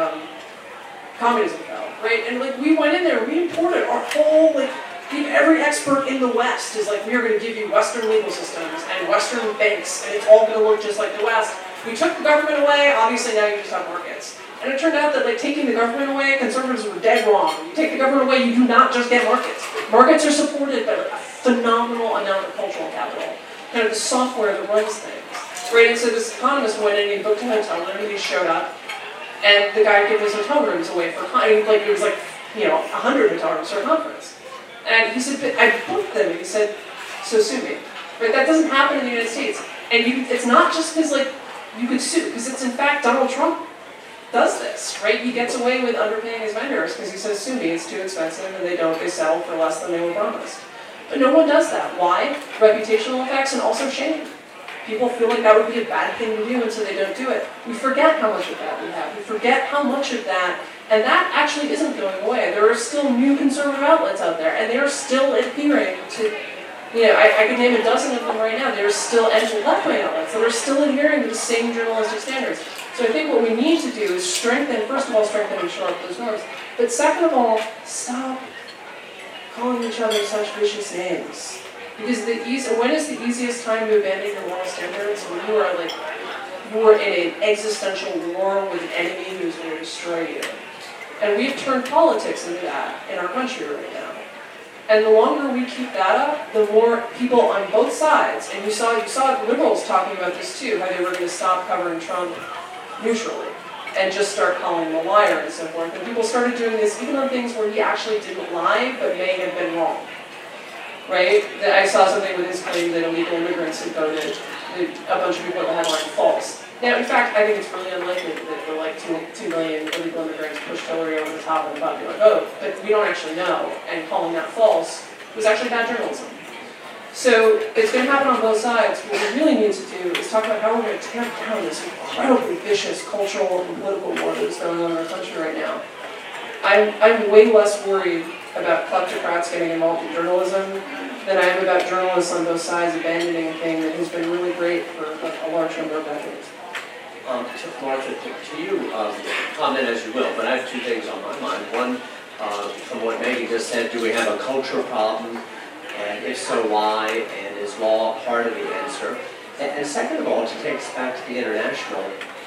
communism fell, right? And like we went in there, we imported our whole, like, every expert in the West is like, we are going to give you Western legal systems and Western banks, and it's all going to look just like the West. We took the government away, obviously now you just have markets. And it turned out that like taking the government away, conservatives were dead wrong. You take the government away, you do not just get markets. Markets are supported by a phenomenal amount of cultural capital, kind of the software that runs things. Right, and so this economist went in and he booked a hotel room and he showed up, and the guy gave his hotel rooms away for, like it was like, 100 hotel rooms for a conference. And he said, but I booked them, and he said, so sue me. Right, that doesn't happen in the United States. And it's not just because like you could sue, because it's in fact Donald Trump does this, right? He gets away with underpaying his vendors because he says, sue me, it's too expensive, and they settle for less than they were promised. But no one does that. Why? Reputational effects and also shame. People feel like that would be a bad thing to do, and so they don't do it. We forget how much of that we have. We forget how much of that, and that actually isn't going away. There are still new conservative outlets out there, and they are still adhering to, I could name a dozen of them right now. There are still left-wing outlets that are still adhering to the same journalistic standards. So I think what we need to do is first of all, strengthen and shore up those norms. But second of all, stop calling each other such vicious names. Because when is the easiest time to abandon your moral standards? When you are in an existential war with an enemy who's going to destroy you. And we've turned politics into that in our country right now. And the longer we keep that up, the more people on both sides, and you saw liberals talking about this too, how they were going to stop covering Trump neutrally and just start calling him a liar and so forth. And people started doing this even on things where he actually didn't lie, but may have been wrong. Right? I saw something with his claim that illegal immigrants had voted, a bunch of people at the headline, false. Now, in fact, I think it's really unlikely that there were like 2 million illegal immigrants pushed Hillary over the top of the popular vote, but we don't actually know, and calling that false was actually bad journalism. So it's going to happen on both sides. What we really need to do is talk about how we're going to tear down this incredibly vicious cultural and political war that's going on in our country right now. I'm way less worried about kleptocrats getting involved in journalism than I am about journalists on both sides abandoning a thing that has been really great for a large number of decades. Marcia, to you, comment as you will, but I have two things on my mind. One, from what Megan just said, do we have a culture problem? And if so, why? And is law part of the answer? And second of all, to take us back to the international,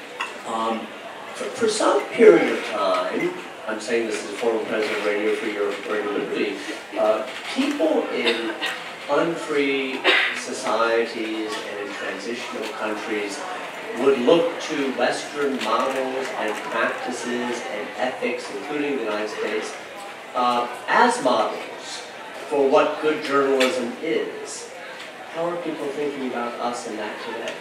for some period of time, I'm saying this as a former president of Radio Free Europe, Radio Liberty, people in unfree societies and in transitional countries would look to Western models and practices and ethics, including the United States, as models for what good journalism is. How are people thinking about us in that today?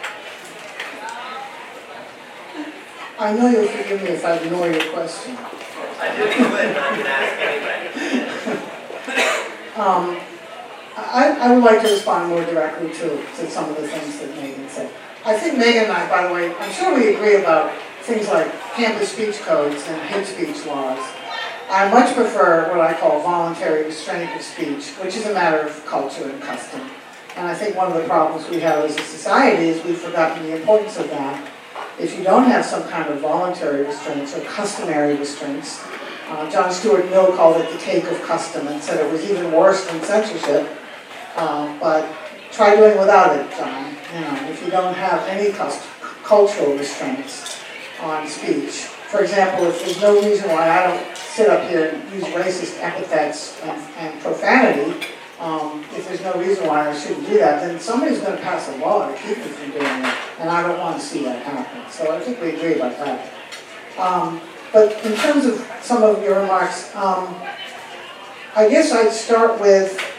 I know you'll forgive me if I ignore your question. I didn't know it, I can ask anyway. I would like to respond more directly to some of the things that Megan said. I think Megan and I, by the way, I'm sure we agree about things like campus speech codes and hate speech laws. I much prefer what I call voluntary restraint of speech, which is a matter of culture and custom. And I think one of the problems we have as a society is we've forgotten the importance of that. If you don't have some kind of voluntary restraints or customary restraints, John Stuart Mill called it the cake of custom and said it was even worse than censorship. But try doing without it, John. If you don't have any cultural restraints on speech. For example, if there's no reason why I don't sit up here and use racist epithets and profanity, if there's no reason why I shouldn't do that, then somebody's going to pass a law to keep me from doing it, and I don't want to see that happen. So I think we agree about that. But in terms of some of your remarks, I guess I'd start with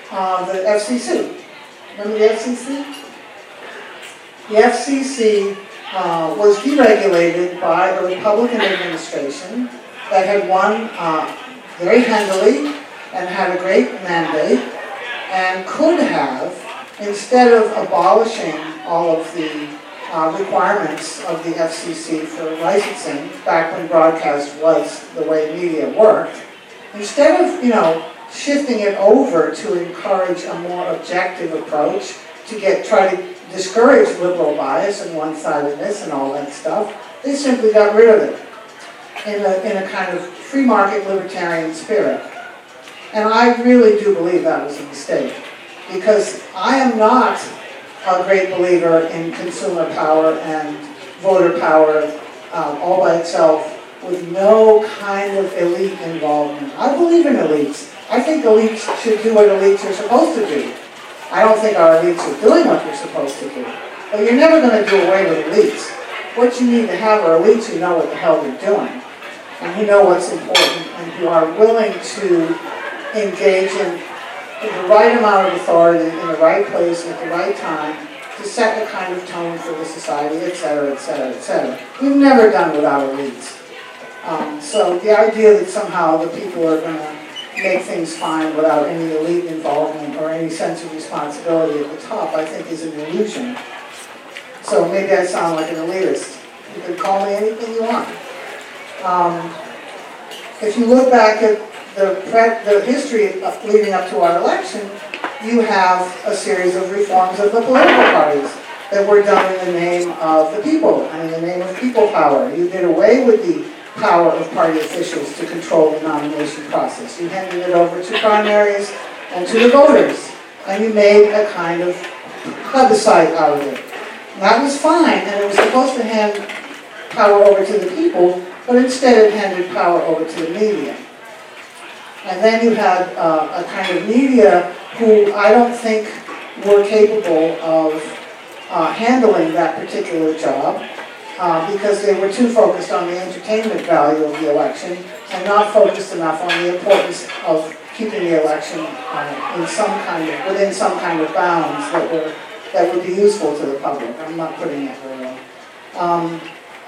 the FCC. Remember the FCC? The FCC was deregulated by a Republican administration that had won very handily and had a great mandate and could have, instead of abolishing all of the requirements of the FCC for licensing, back when broadcast was the way media worked, instead of, shifting it over to encourage a more objective approach, to try to discourage liberal bias and one-sidedness and all that stuff, they simply got rid of it in a kind of free market libertarian spirit. And I really do believe that was a mistake, because I am not a great believer in consumer power and voter power all by itself with no kind of elite involvement. I believe in elites. I think elites should do what elites are supposed to do. I don't think our elites are doing what they're supposed to do. But you're never going to do away with elites. What you need to have are elites who know what the hell they're doing, and who know what's important, and who are willing to engage in the right amount of authority in the right place at the right time to set the kind of tone for the society, etc., etc., etc. We've never done without elites. So the idea that somehow the people are going to make things fine without any elite involvement or any sense of responsibility at the top, I think is an illusion. So maybe I sound like an elitist. You can call me anything you want. If you look back at the history leading up to our election, you have a series of reforms of the political parties that were done in the name of the people and in the name of people power. You did away with the power of party officials to control the nomination process. You handed it over to primaries and to the voters, and you made a kind of plebiscite out of it. And that was fine, and it was supposed to hand power over to the people, but instead it handed power over to the media. And then you had a kind of media who I don't think were capable of handling that particular job because they were too focused on the entertainment value of the election and not focused enough on the importance of keeping the election within some kind of bounds that would be useful to the public. I'm not putting it very well.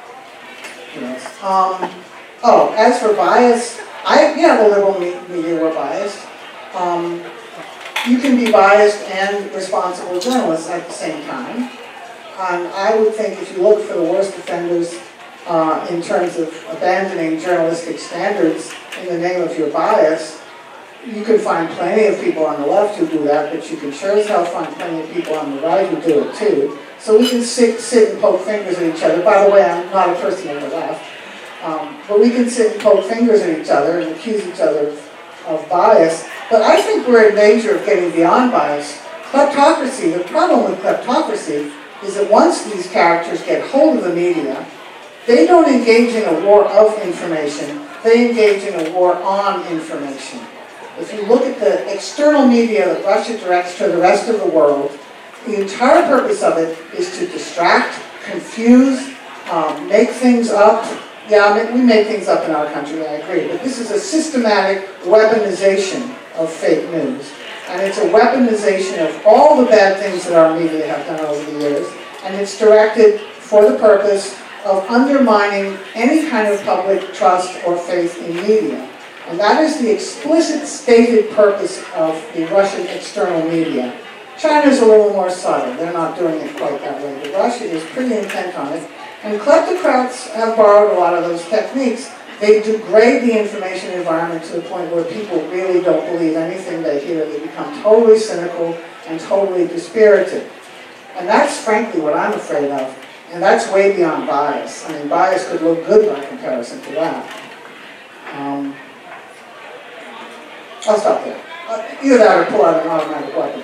As for bias, the liberal media were biased. You can be biased and responsible journalists at the same time. And I would think if you look for the worst offenders in terms of abandoning journalistic standards in the name of your bias, you can find plenty of people on the left who do that, but you can sure as hell find plenty of people on the right who do it too. So we can sit and poke fingers at each other. By the way, I'm not a person on the left. But we can sit and poke fingers at each other and accuse each other of bias. But I think we're in danger of getting beyond bias. Kleptocracy, the problem with kleptocracy is that once these characters get hold of the media, they don't engage in a war of information, they engage in a war on information. If you look at the external media that Russia directs to the rest of the world, the entire purpose of it is to distract, confuse, make things up. Yeah, we make things up in our country, I agree, but this is a systematic weaponization of fake news. And it's a weaponization of all the bad things that our media have done over the years, and it's directed for the purpose of undermining any kind of public trust or faith in media. And that is the explicit stated purpose of the Russian external media. China's a little more subtle. They're not doing it quite that way, but Russia is pretty intent on it. And kleptocrats have borrowed a lot of those techniques. They degrade the information environment to the point where people really don't believe anything they hear. They become totally cynical and totally dispirited. And that's frankly what I'm afraid of. And that's way beyond bias. I mean, bias could look good by comparison to that. I'll stop there. Either that or pull out an automatic weapon.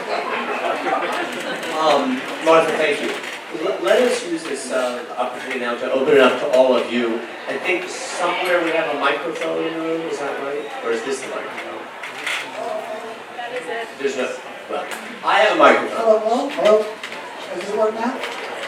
Martha, thank you. Let us use this opportunity now to open it up to all of you. I think somewhere we have a microphone in the room, is that right? Or is this the microphone? That is it. There's no, well, I have a microphone. Hello? Does this work now?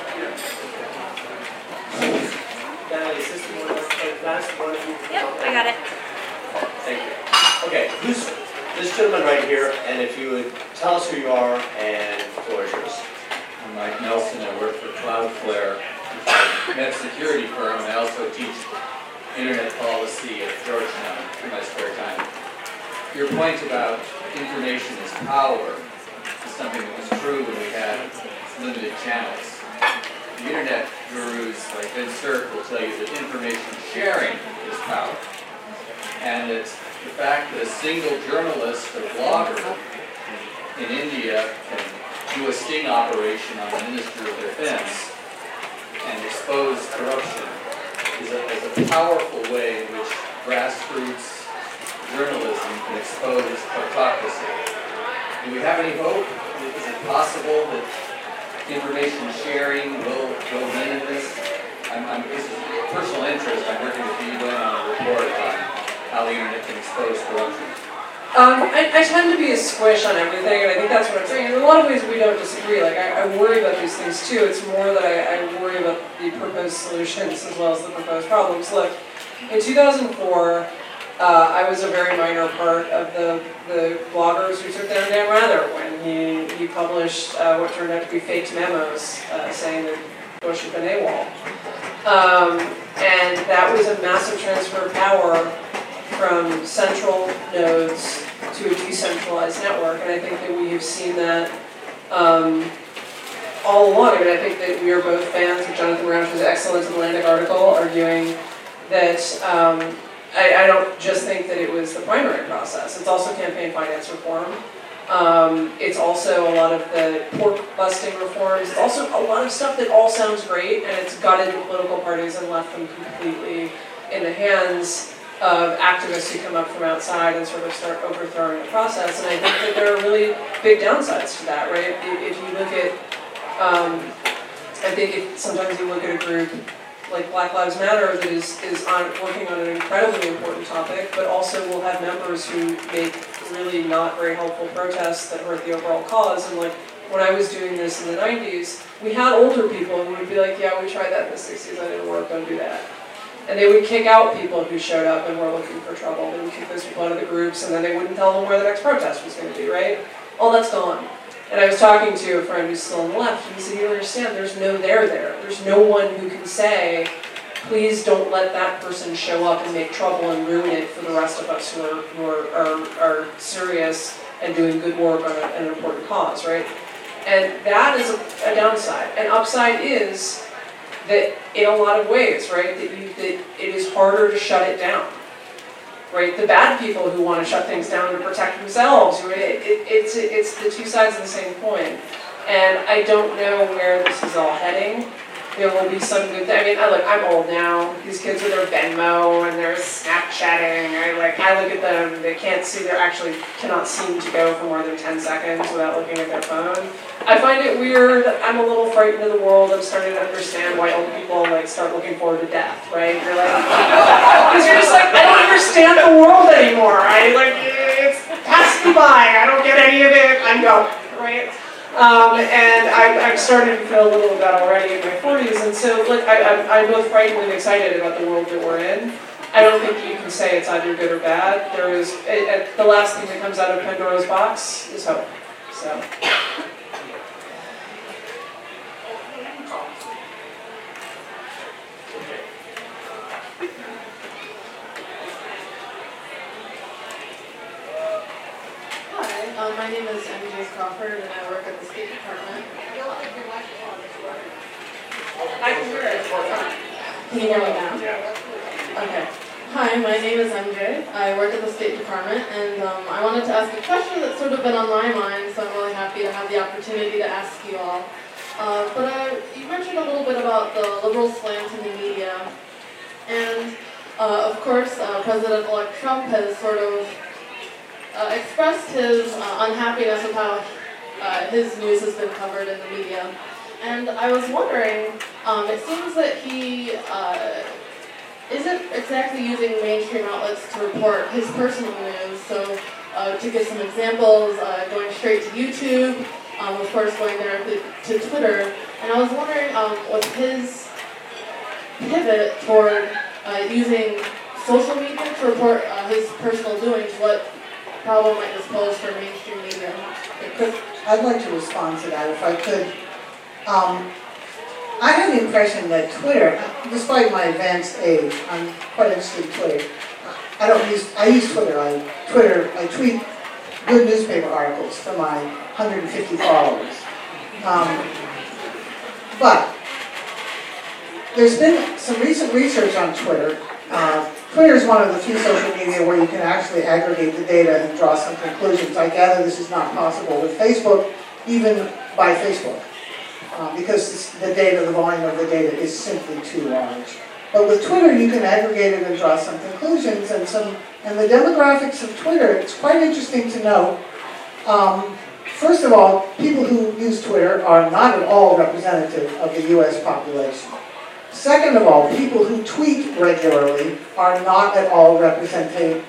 Is this the one that's last one of you? Yep, I got it. Thank you. Okay, This gentleman right here, and if you would tell us who you are, and the floor is yours. I'm Mike Nelson. I work for Cloudflare, which is a net security firm, and I also teach internet policy at Georgetown in my spare time. Your point about information is power is something that was true when we had limited channels. The internet gurus like Vince Cerf will tell you that information sharing is power. And it's the fact that a single journalist or blogger in India can do a sting operation on the Minister of Defense and expose corruption is a powerful way in which grassroots journalism can expose autocracy. Do we have any hope? Is it possible that information sharing will win in this? This is a personal interest. I'm working with the UN on a report on how the internet can expose corruption. I tend to be a squish on everything, and I think that's what I'm saying. In a lot of ways, we don't disagree. Like, I worry about these things too. It's more that I worry about the proposed solutions as well as the proposed problems. Look, in 2004, I was a very minor part of the bloggers who took down Dan Rather when he published what turned out to be faked memos saying that Bush had been AWOL. And that was a massive transfer of power from central nodes to a decentralized network, and I think that we have seen that all along. I mean, I think that we are both fans of Jonathan Rauch's excellent Atlantic article arguing that I don't just think that it was the primary process. It's also campaign finance reform. It's also a lot of the pork busting reforms. It's also a lot of stuff that all sounds great, and it's gutted the political parties and left them completely in the hands of activists who come up from outside and sort of start overthrowing the process. And I think that there are really big downsides to that, right? If you look at, I think if sometimes you look at a group like Black Lives Matter that is working on an incredibly important topic, but also will have members who make really not very helpful protests that hurt the overall cause. And like, when I was doing this in the 90s, we had older people who would be like, yeah, we tried that in the 60s, that didn't work, don't do that. And they would kick out people who showed up and were looking for trouble. They would kick those people out of the groups, and then they wouldn't tell them where the next protest was going to be, right? All that's gone. And I was talking to a friend who's still on the left, and he said, you don't understand, there's no there there. There's no one who can say, please don't let that person show up and make trouble and ruin it for the rest of us who are serious and doing good work on an important cause, right? And that is a downside. An upside is that in a lot of ways, right, that it is harder to shut it down, right? The bad people who want to shut things down to protect themselves, it's the two sides of the same coin. And I don't know where this is all heading. There will be some good thing. I mean, I'm old now. These kids with their Venmo and their Snapchatting, I look at them, they can't see, they actually cannot seem to go for more than 10 seconds without looking at their phone. I find it weird. I'm a little frightened of the world. I'm starting to understand why old people start looking forward to death, right? You're like, because you're just like, I don't understand the world anymore. It's passed me by. I don't get any of it. I'm going, right? And I'm starting to feel a little of that already in my 40s, and so I'm both frightened and excited about the world that we're in. I don't think you can say it's either good or bad. There is the last thing that comes out of Pandora's box is hope. So. My name is MJ Crawford, and I work at the State Department. I can hear it. Can you hear me now? Yeah. Okay. Hi, my name is MJ. I work at the State Department, and I wanted to ask a question that's sort of been on my mind, so I'm really happy to have the opportunity to ask you all. You mentioned a little bit about the liberal slant in the media, and of course, President-elect Trump has sort of expressed his unhappiness with how his news has been covered in the media. And I was wondering, it seems that he isn't exactly using mainstream outlets to report his personal news. So to give some examples, going straight to YouTube, of course going directly to Twitter. And I was wondering, with his pivot toward using social media to report his personal doings, problem might this pose for mainstream media? I'd like to respond to that if I could. I have the impression that Twitter, despite my advanced age, I'm quite interested in Twitter. I use Twitter. I tweet good newspaper articles for my 150 followers. But there's been some recent research on Twitter. Twitter is one of the few social media where you can actually aggregate the data and draw some conclusions. I gather this is not possible with Facebook, even by Facebook, because the data, the volume of the data is simply too large. But with Twitter, you can aggregate it and draw some conclusions, and the demographics of Twitter, it's quite interesting to know. First of all, people who use Twitter are not at all representative of the US population. Second of all, people who tweet regularly are not at all representative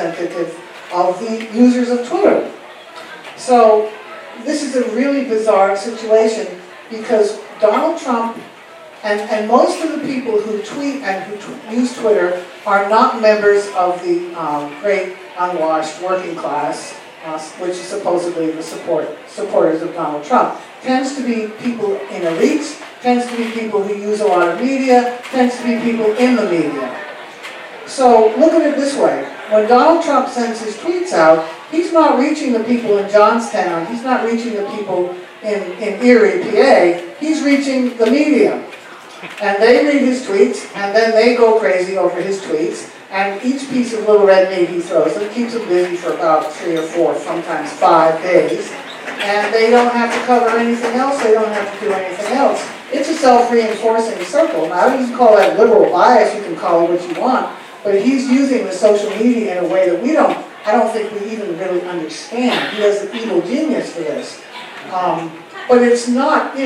of the users of Twitter. So this is a really bizarre situation because Donald Trump and most of the people who tweet and who use Twitter are not members of the great unwashed working class, which is supposedly the supporters of Donald Trump. Tends to be people in elites, tends to be people who use a lot of media, tends to be people in the media. So look at it this way. When Donald Trump sends his tweets out, he's not reaching the people in Johnstown, he's not reaching the people in Erie, PA, he's reaching the media. And they read his tweets, and then they go crazy over his tweets, and each piece of little red meat he throws them keeps them busy for about 3 or 4, sometimes 5 days. And they don't have to cover anything else, they don't have to do anything else. It's a self-reinforcing circle. Now, you can call that liberal bias, you can call it what you want, but he's using the social media in a way that I don't think we even really understand. He has an evil genius for this. But it's not,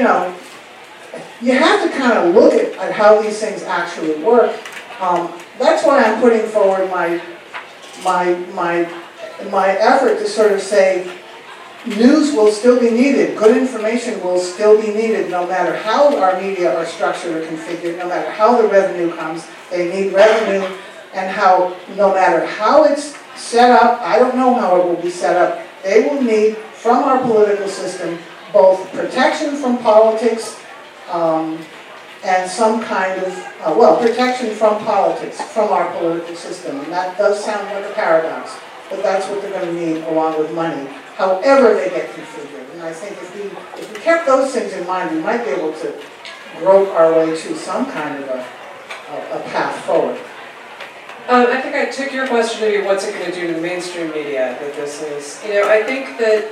you have to kind of look at how these things actually work. That's why I'm putting forward my effort to sort of say, news will still be needed, good information will still be needed, no matter how our media are structured or configured, no matter how the revenue comes, they need revenue, and no matter how it's set up, I don't know how it will be set up, they will need from our political system both protection from politics and some kind of, protection from politics, from our political system, and that does sound like a paradox, but that's what they're going to need along with money, however they get configured. And I think if we kept those things in mind, we might be able to grope our way to some kind of a path forward. I think I took your question to be what's it going to do to the mainstream media that this is. I think that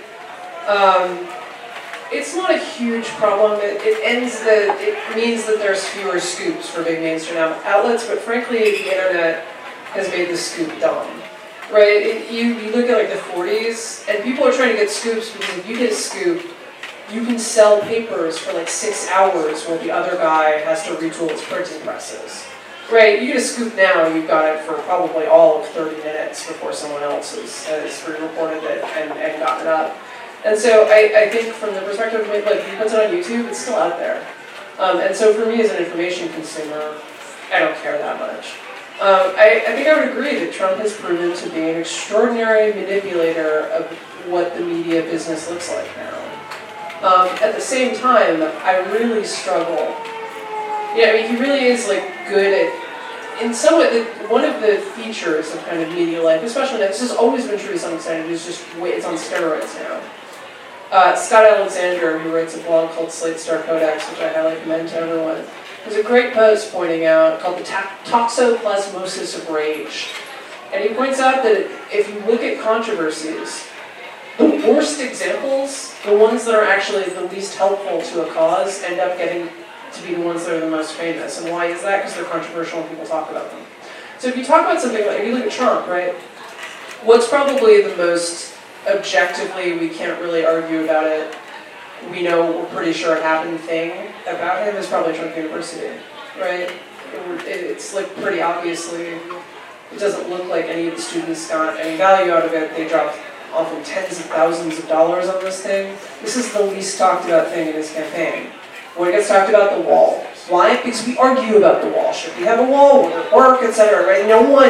it's not a huge problem. It means that there's fewer scoops for big mainstream outlets, but frankly, the internet has made the scoop dumb. Right? You look at like the 40s, and people are trying to get scoops because if you get a scoop, you can sell papers for like 6 hours while the other guy has to retool his printing presses. Right, you get a scoop now, you've got it for probably all of 30 minutes before someone else has re-reported it and gotten it up. And so I think from the perspective of, like, if you put it on YouTube, it's still out there. And so for me as an information consumer, I don't care that much. I think I would agree that Trump has proven to be an extraordinary manipulator of what the media business looks like now. At the same time, I really struggle. Yeah, I mean, he really is like good at, in some way, one of the features of kind of media life, especially now, this has always been true to some extent, it's on steroids now. Scott Alexander, who writes a blog called Slate Star Codex, which I highly recommend to everyone, has a great post pointing out, called the toxoplasmosis of rage. And he points out that if you look at controversies, the worst examples, the ones that are actually the least helpful to a cause, end up getting to be the ones that are the most famous. And why is that? Because they're controversial and people talk about them. So if you talk about something like, if you look at Trump, right, what's probably the most objectively, we can't really argue about it, we know, we're pretty sure it happened thing about him is probably Trump University, right? It's like pretty obviously, it doesn't look like any of the students got any value out of it. They dropped often tens of thousands of dollars on this thing. This is the least talked about thing in his campaign. When it gets talked about, the wall. Why? Because we argue about the wall. Should we have a wall? Would it work? Etc. Right? No one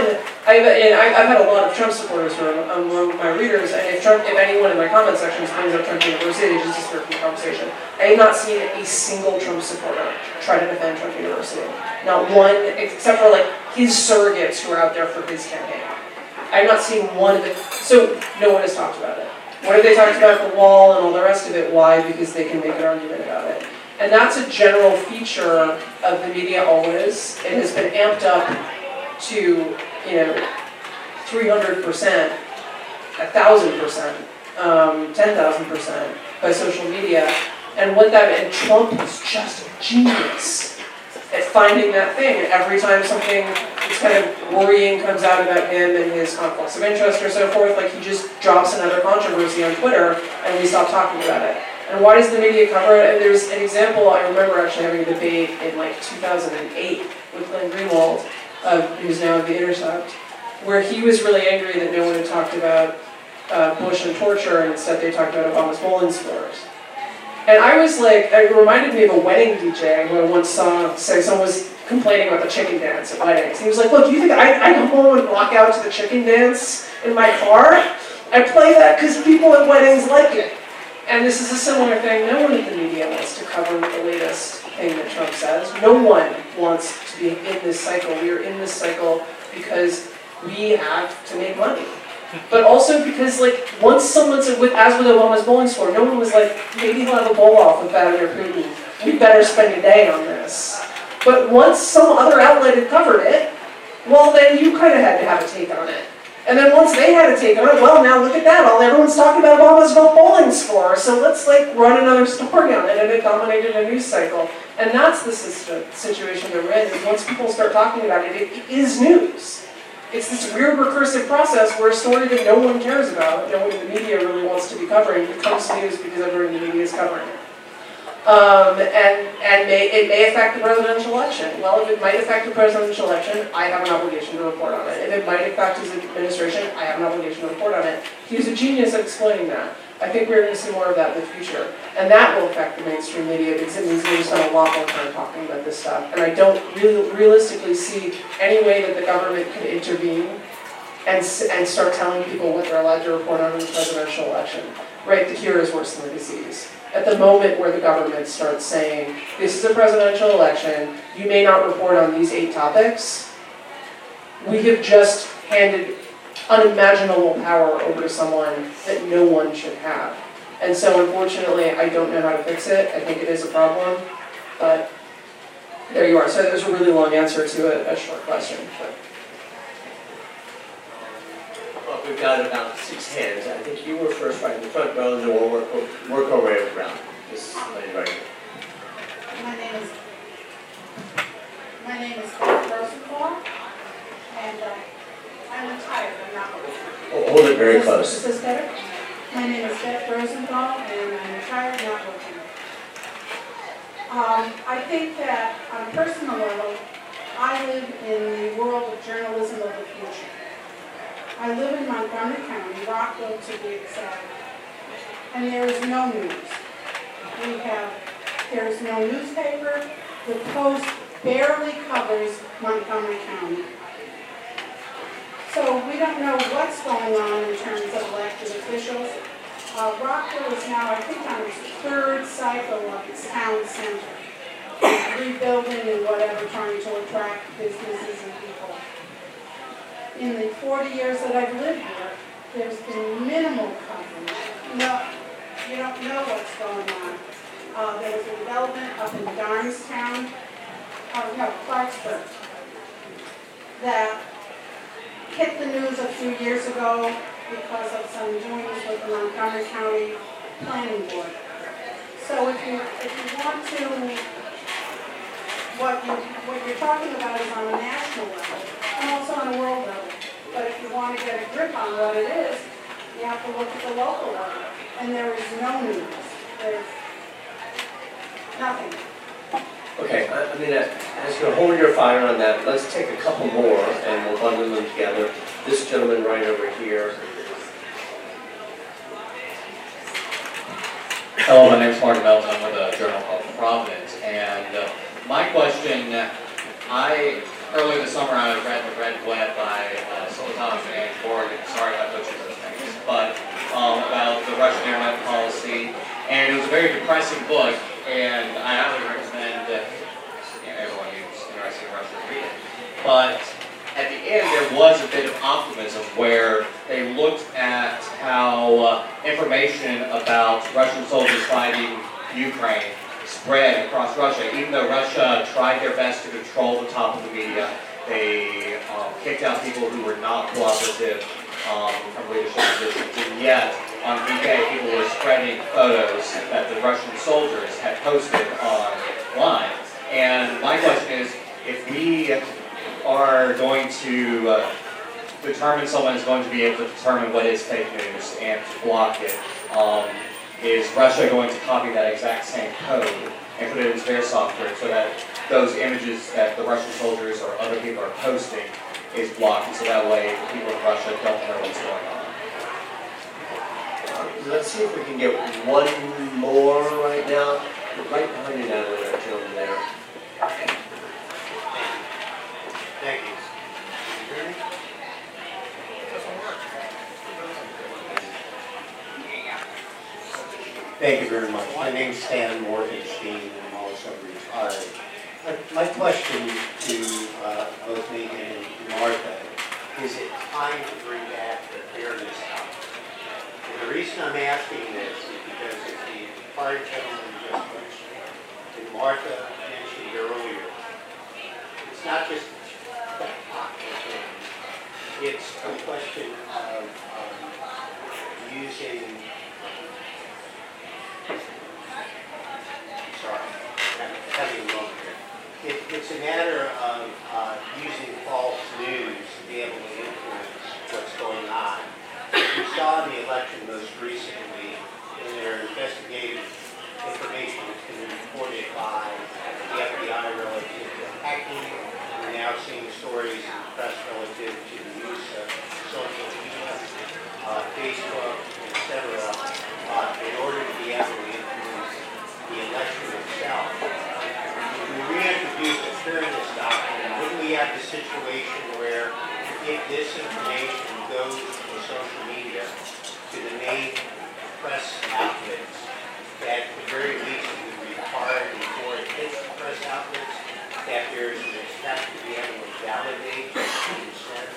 I've had a lot of Trump supporters who are among my readers, and if anyone in my comment sections brings up Trump University, they just disappear from the conversation. I have not seen a single Trump supporter try to defend Trump University. Not one, except for like his surrogates who are out there for his campaign. I have not seen one of it, so no one has talked about it. What have they talked about the wall and all the rest of it? Why? Because they can make an argument about it. And that's a general feature of the media always. It has been amped up to, 300%, 1,000%, 10,000% by social media. And and Trump is just a genius at finding that thing. And every time something that's kind of worrying comes out about him and his conflicts of interest or so forth, like he just drops another controversy on Twitter and we stop talking about it. And why does the media cover it? And there's an example, I remember actually having a debate in like 2008 with Glenn Greenwald, who's now at The Intercept, where he was really angry that no one had talked about Bush and torture, and instead they talked about Obama's bowling scores. And I was like, it reminded me of a wedding DJ who I once saw say someone was complaining about the chicken dance at weddings. He was like, look, do you think I come home and walk out to the chicken dance in my car? I play that because people at weddings like it. And this is a similar thing. No one in the media wants to cover the latest thing that Trump says. No one wants to be in this cycle. We are in this cycle because we have to make money. But also because, like, once someone said, as with Obama's bowling score, no one was like, maybe he'll have a bowl-off with Vladimir Putin. We better spend a day on this. But once some other outlet had covered it, well, then you kind of had to have a take on it. And then once they had a take on it, well, now look at that. Everyone's talking about Obama's bowling score, so let's like run another story on it, and it dominated a news cycle. And that's the situation that we're in. Is once people start talking about it, it is news. It's this weird recursive process where a story that no one cares about, no one in the media really wants to be covering, becomes news because everyone in the media is covering it. It may affect the presidential election. Well, if it might affect the presidential election, I have an obligation to report on it. If it might affect his administration, I have an obligation to report on it. He's a genius at explaining that. I think we're going to see more of that in the future. And that will affect the mainstream media because it means we spend a lot more time talking about this stuff. And I don't realistically see any way that the government could intervene and start telling people what they're allowed to report on in the presidential election. Right, the cure is worse than the disease. At the moment where the government starts saying, this is a presidential election, you may not report on these 8 topics, we have just handed unimaginable power over to someone that no one should have. And so unfortunately, I don't know how to fix it. I think it is a problem, but there you are. So there's a really long answer to a short question. But. Well, we've got about 6 hands. I think you were first right in the front row, and then we'll work our way around. This lady right here. My name is Beth Rosenthal, and I'm retired. I'm not working. Oh, hold it very close. Is this better? My name is Beth Rosenthal, and I'm retired, not working. I think that on a personal level, I live in the world of journalism of the future. I live in Montgomery County, Rockville to be exact, and there is no news. There is no newspaper. The Post barely covers Montgomery County. So we don't know what's going on in terms of elected officials. Rockville is now, I think, on its 3rd cycle of its town center, rebuilding and whatever, trying to attract businesses and people. In the 40 years that I've lived here, there's been minimal coverage. No, you don't know what's going on. There was a development up in Darnestown, Clarksburg, that hit the news a few years ago because of some doings with the Montgomery County Planning Board. So if you want to, what you're talking about is on a national level and also on a world level. But if you want to get a grip on what it is, you have to look at the local level. And there is no news. There's nothing. Okay, I'm going to ask you to hold your fire on that. Let's take a couple more and we'll bundle them together. This gentleman right over here. Hello, my name is Martin Melton. I'm with a journal called Providence. And my question, I early this summer I read The Red Web by Sultan and Borg. Sorry if I butchered those names, but about the Russian internet policy, and it was a very depressing book, and I highly recommend that everyone who's interested in Russia read it. But at the end, there was a bit of optimism where they looked at how information about Russian soldiers fighting Ukraine spread across Russia. Even though Russia tried their best to control the top of the media, they kicked out people who were not cooperative from leadership positions. And yet, on VK, people were spreading photos that the Russian soldiers had posted online. And my question is, if we are going to determine someone is going to be able to determine what is fake news and to block it, is Russia going to copy that exact same code and put it into their software so that those images that the Russian soldiers or other people are posting is blocked, and so that way people in Russia don't know what's going on? Let's see if we can get one more right now. Right behind you now, that gentleman there. Thank you. Thank you very much. My name's Stan Morgenstein, and I'm also retired. My question to both Megan and Martha, is it time to bring back the fairness out? And the reason I'm asking this is because as the prior gentleman just mentioned, and Martha mentioned earlier, it's not just that thing. It's a question of using, having a moment here. It's a matter of using false news to be able to influence what's going on. We saw in the election most recently in their investigative information that's been reported by the FBI relative to hacking. We're now seeing stories in the press relative to the use of social media, Facebook, etc., in order to be able to influence the election itself. If we reintroduce the fairness doctrine, wouldn't we have the situation where if this information goes to social media, to the main press outlets, that at the very least it would be required before it hits the press outlets that there's an attempt to be able to validate the consent?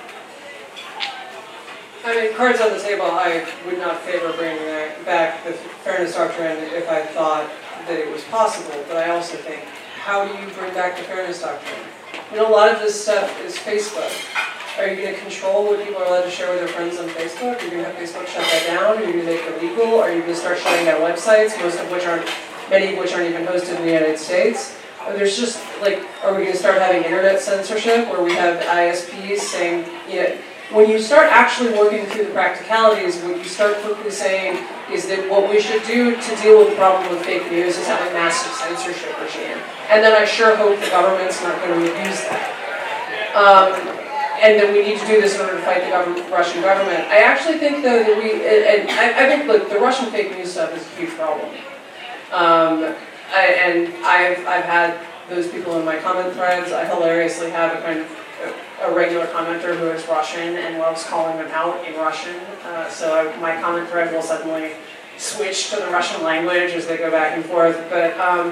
I mean, cards on the table, I would not favor bringing back the fairness doctrine if I thought that it was possible, but I also think, how do you bring back the fairness doctrine? You know, a lot of this stuff is Facebook. Are you going to control what people are allowed to share with their friends on Facebook? Are you going to have Facebook shut that down? Are you going to make it legal? Are you going to start shutting down websites, many of which aren't even hosted in the United States? There's just, like, are we going to start having internet censorship where we have ISPs saying, you know, when you start actually working through the practicalities, what you start quickly saying is that what we should do to deal with the problem with fake news is have a massive censorship regime. And then I sure hope the government's not going to abuse that. And that we need to do this in order to fight the Russian government. I actually think, though, that I think, look, the Russian fake news stuff is a huge problem. I've had those people in my comment threads. I hilariously have a regular commenter who is Russian and loves calling them out in Russian. So my comment thread will suddenly switch to the Russian language as they go back and forth. But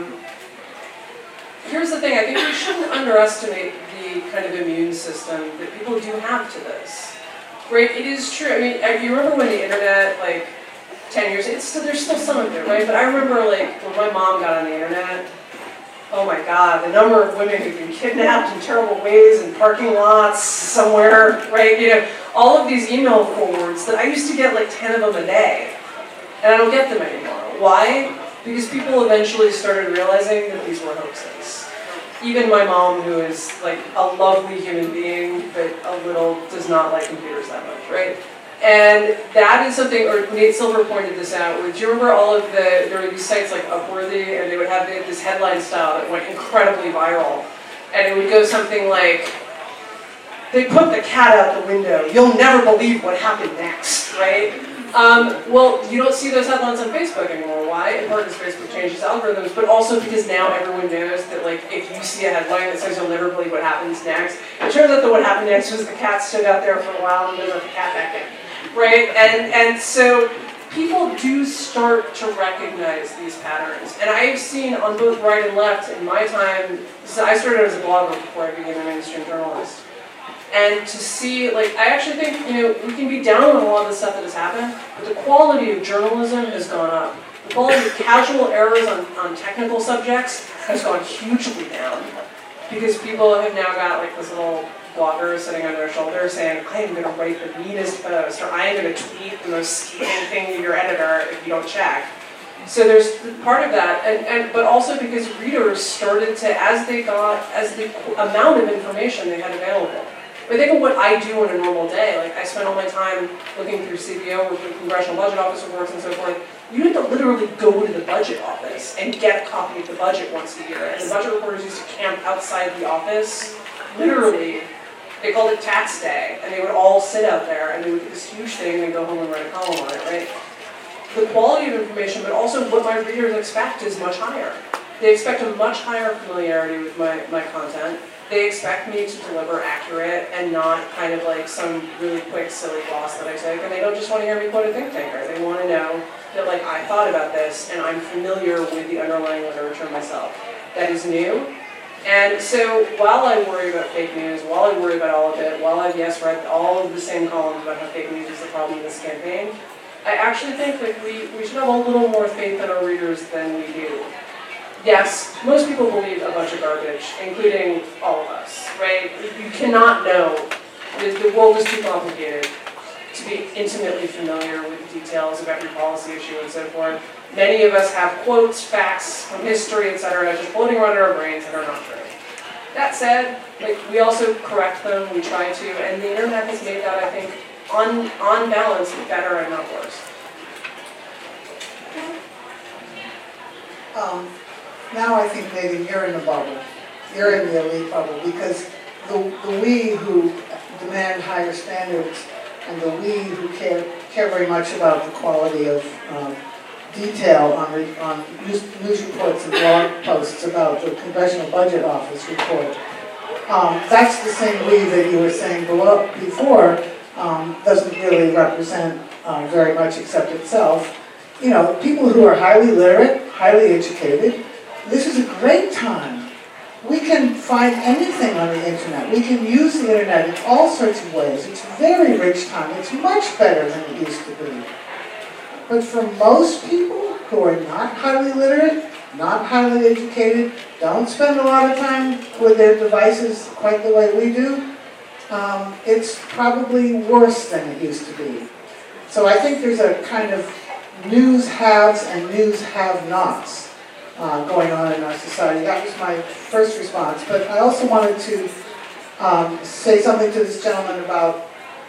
here's the thing, I think we shouldn't underestimate the kind of immune system that people do have to this. Right, it is true. I mean, you remember when the internet, like, 10 years, there's still some of it, right? But I remember, like, when my mom got on the internet, oh my God, the number of women who've been kidnapped in terrible ways in parking lots somewhere, right? You know, all of these email forwards that I used to get like 10 of them a day. And I don't get them anymore. Why? Because people eventually started realizing that these were hoaxes. Even my mom, who is like a lovely human being, but does not like computers that much, right? And that is something, or Nate Silver pointed this out, do you remember there were these sites like Upworthy, and they would have this headline style that went incredibly viral. And it would go something like, they put the cat out the window, you'll never believe what happened next, right? Well, you don't see those headlines on Facebook anymore. Why? In part because Facebook changed its algorithms, but also because now everyone knows that, like, if you see a headline that says you'll never believe what happens next, it turns out that what happened next was the cat stood out there for a while and then let the cat back in, right? And so people do start to recognize these patterns. And I've seen on both right and left in my time, so I started as a blogger before I became a mainstream journalist. And to see, like, I actually think, we can be down on a lot of the stuff that has happened, but the quality of journalism has gone up. The quality of casual errors on technical subjects has gone hugely down. Because people have now got, like, this little blogger sitting on their shoulder saying, I am going to write the meanest post, or I am going to tweet the most scathing thing to your editor if you don't check. So there's part of that, but also because readers started to, as the amount of information they had available. But think of what I do on a normal day. Like, I spend all my time looking through CBO, or through Congressional Budget Office reports and so forth. You have to literally go to the budget office and get a copy of the budget once a year. And the budget reporters used to camp outside the office, literally. They called it tax day, and they would all sit out there, and they would get this huge thing, and they'd go home and write a column on it, right? The quality of information, but also what my readers expect is much higher. They expect a much higher familiarity with my content. They expect me to deliver accurate and not kind of like some really quick, silly gloss that I take, and they don't just want to hear me quote a think tanker. They want to know that, like, I thought about this, and I'm familiar with the underlying literature myself. That is new. And so while I worry about fake news, while I worry about all of it, while I've, yes, read all of the same columns about how fake news is the problem in this campaign, I actually think that we should have a little more faith in our readers than we do. Yes, most people believe a bunch of garbage, including all of us, right? You cannot know. The world is too complicated to be intimately familiar with the details of every policy issue and so forth. Many of us have quotes, facts from history, etc., just floating around in our brains that are not true. That said, like, we also correct them, we try to, and the internet has made that, I think, on balance, better and not worse. Now I think, Megan, you're in the bubble. You're in the elite bubble, because the we who demand higher standards and the we who care very much about the quality of detail on news reports and blog posts about the Congressional Budget Office report. That's the same we that you were saying before doesn't really represent very much except itself. People who are highly literate, highly educated, this is a great time. We can find anything on the internet. We can use the internet in all sorts of ways. It's a very rich time. It's much better than it used to be. But for most people who are not highly literate, not highly educated, don't spend a lot of time with their devices quite the way we do, it's probably worse than it used to be. So I think there's a kind of news haves and news have-nots going on in our society. That was my first response. But I also wanted to say something to this gentleman about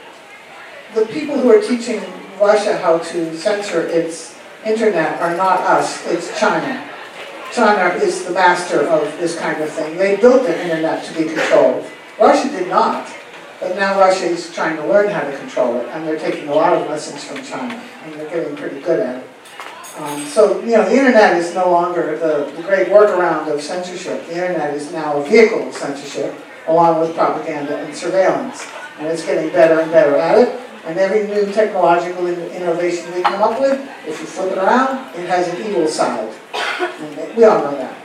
the people who are teaching Russia how to censor its internet are not us, it's China. China is the master of this kind of thing. They built the internet to be controlled. Russia did not, but now Russia is trying to learn how to control it, and they're taking a lot of lessons from China, and they're getting pretty good at it. So, the internet is no longer the great workaround of censorship. The internet is now a vehicle of censorship, along with propaganda and surveillance. And it's getting better and better at it. And every new technological innovation we come up with, if you flip it around, it has an evil side. And we all know that.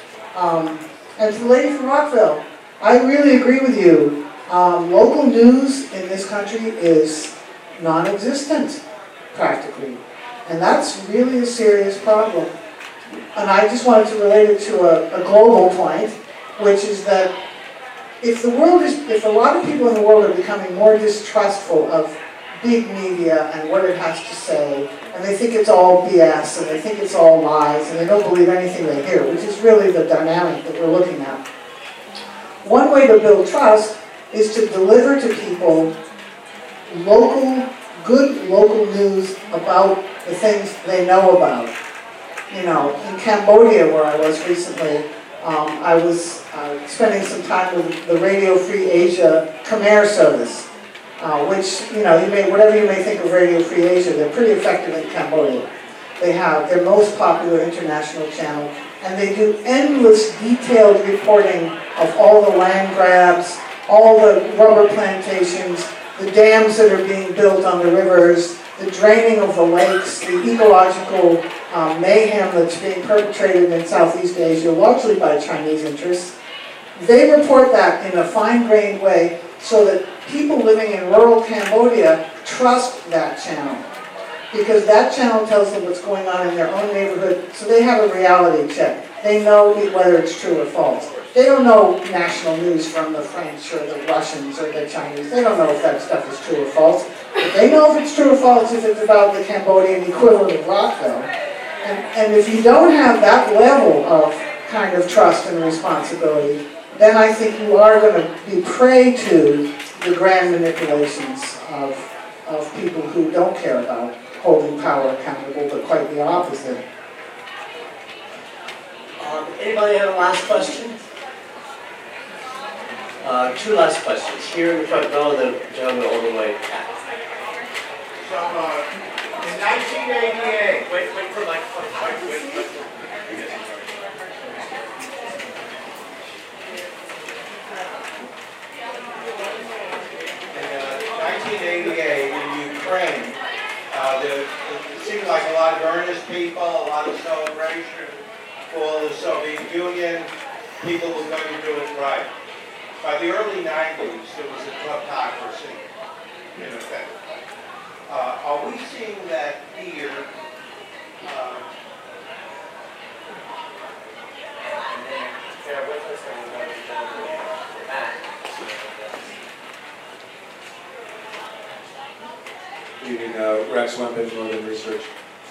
And to the lady from Rockville, I really agree with you. Local news in this country is non-existent, practically. And that's really a serious problem. And I just wanted to relate it to a global point, which is that if a lot of people in the world are becoming more distrustful of big media and what it has to say, and they think it's all BS, and they think it's all lies, and they don't believe anything they hear, which is really the dynamic that we're looking at. One way to build trust is to deliver to people good local news about the things they know about. In Cambodia, where I was recently, I was spending some time with the Radio Free Asia Khmer service. which, you know, whatever you may think of Radio Free Asia, they're pretty effective in Cambodia. They have their most popular international channel, and they do endless detailed reporting of all the land grabs, all the rubber plantations, the dams that are being built on the rivers, the draining of the lakes, the ecological mayhem that's being perpetrated in Southeast Asia, largely by Chinese interests. They report that in a fine-grained way so that people living in rural Cambodia trust that channel, because that channel tells them what's going on in their own neighborhood, so they have a reality check. They know whether it's true or false. They don't know national news from the French or the Russians or the Chinese. They don't know if that stuff is true or false. But they know if it's true or false if it's about the Cambodian equivalent of Rockville. And if you don't have that level of kind of trust and responsibility, then I think you are going to be prey to the grand manipulations of people who don't care about holding power accountable, but quite the opposite. Anybody have a last question? Two last questions. Here in the front row, then the gentleman all the way back. So, in 1988, wait for like, wait. In 1988, in Ukraine, it seemed like a lot of earnest people, a lot of celebration for the Soviet Union. People were going to do it right. By the early 90s, there was a kleptocracy in effect. Are we seeing that here? Bear with us, and we're going to go back. Good evening, Rex Wempin, Northern Research.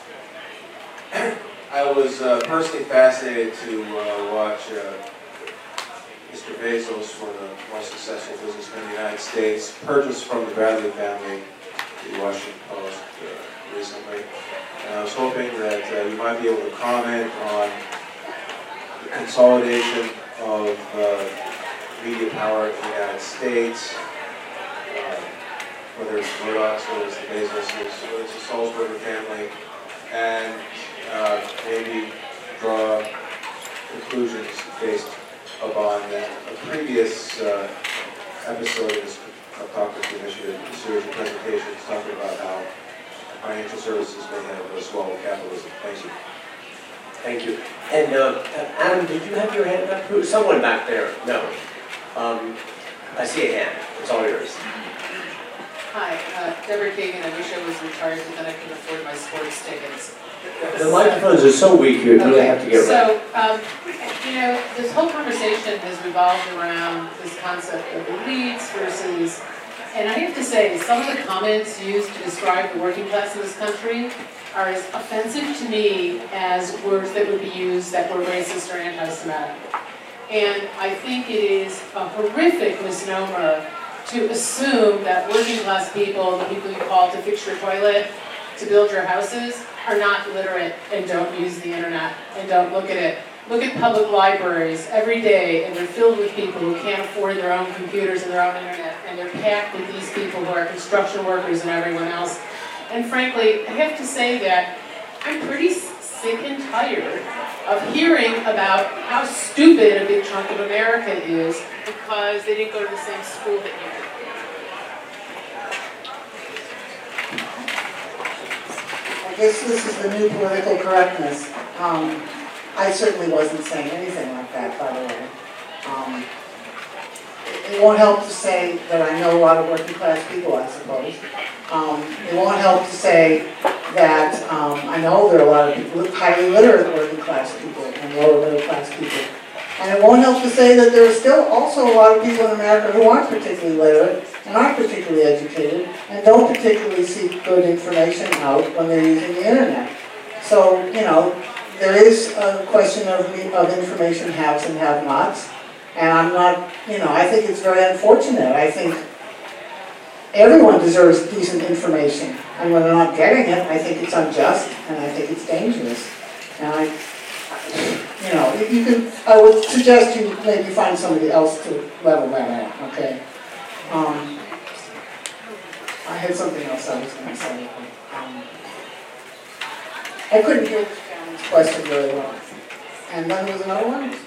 I was personally fascinated to watch Mr. Bezos, one of the more successful businessmen in the United States, purchased from the Bradley family, the Washington Post, recently. And I was hoping that you might be able to comment on the consolidation of media power in the United States, whether it's Murdoch's, whether it's the Bezos', whether it's the Sulzberger family, and maybe draw conclusions based upon a previous episode of this Kleptocracy Initiative, a series of presentations talking about how financial services may have swallowed capitalism. Thank you. Thank you. And Adam, did you have your hand up? Someone back there? No. I see a hand. It's all yours. Hi, Deborah Kagan. I wish I was retired so that I could afford my sports tickets. The microphones are so weak, you really have to get ready. So, this whole conversation has revolved around this concept of elites versus, and I have to say, some of the comments used to describe the working class in this country are as offensive to me as words that would be used that were racist or anti-Semitic. And I think it is a horrific misnomer to assume that working class people, the people you call to fix your toilet, to build your houses, are not literate and don't use the internet and don't look at it. Look at public libraries every day, and they're filled with people who can't afford their own computers and their own internet, and they're packed with these people who are construction workers and everyone else. And frankly, I have to say that I'm pretty sick and tired of hearing about how stupid a big chunk of America is because they didn't go to the same school that you did. I guess this is the new political correctness. I certainly wasn't saying anything like that, by the way. It won't help to say that I know a lot of working class people, I suppose. It won't help to say that I know there are a lot of people, highly literate working class people and lower middle class people. And it won't help to say that there are still also a lot of people in America who aren't particularly literate and aren't particularly educated and don't particularly seek good information out when they're using the internet. So, there is a question of information haves and have-nots. And I'm not, I think it's very unfortunate. I think everyone deserves decent information. And when they're not getting it, I think it's unjust and I think it's dangerous. And I would suggest you maybe find somebody else to level that out, okay? I had something else I was going to say. I couldn't hear the question very well. And then there was another one? No.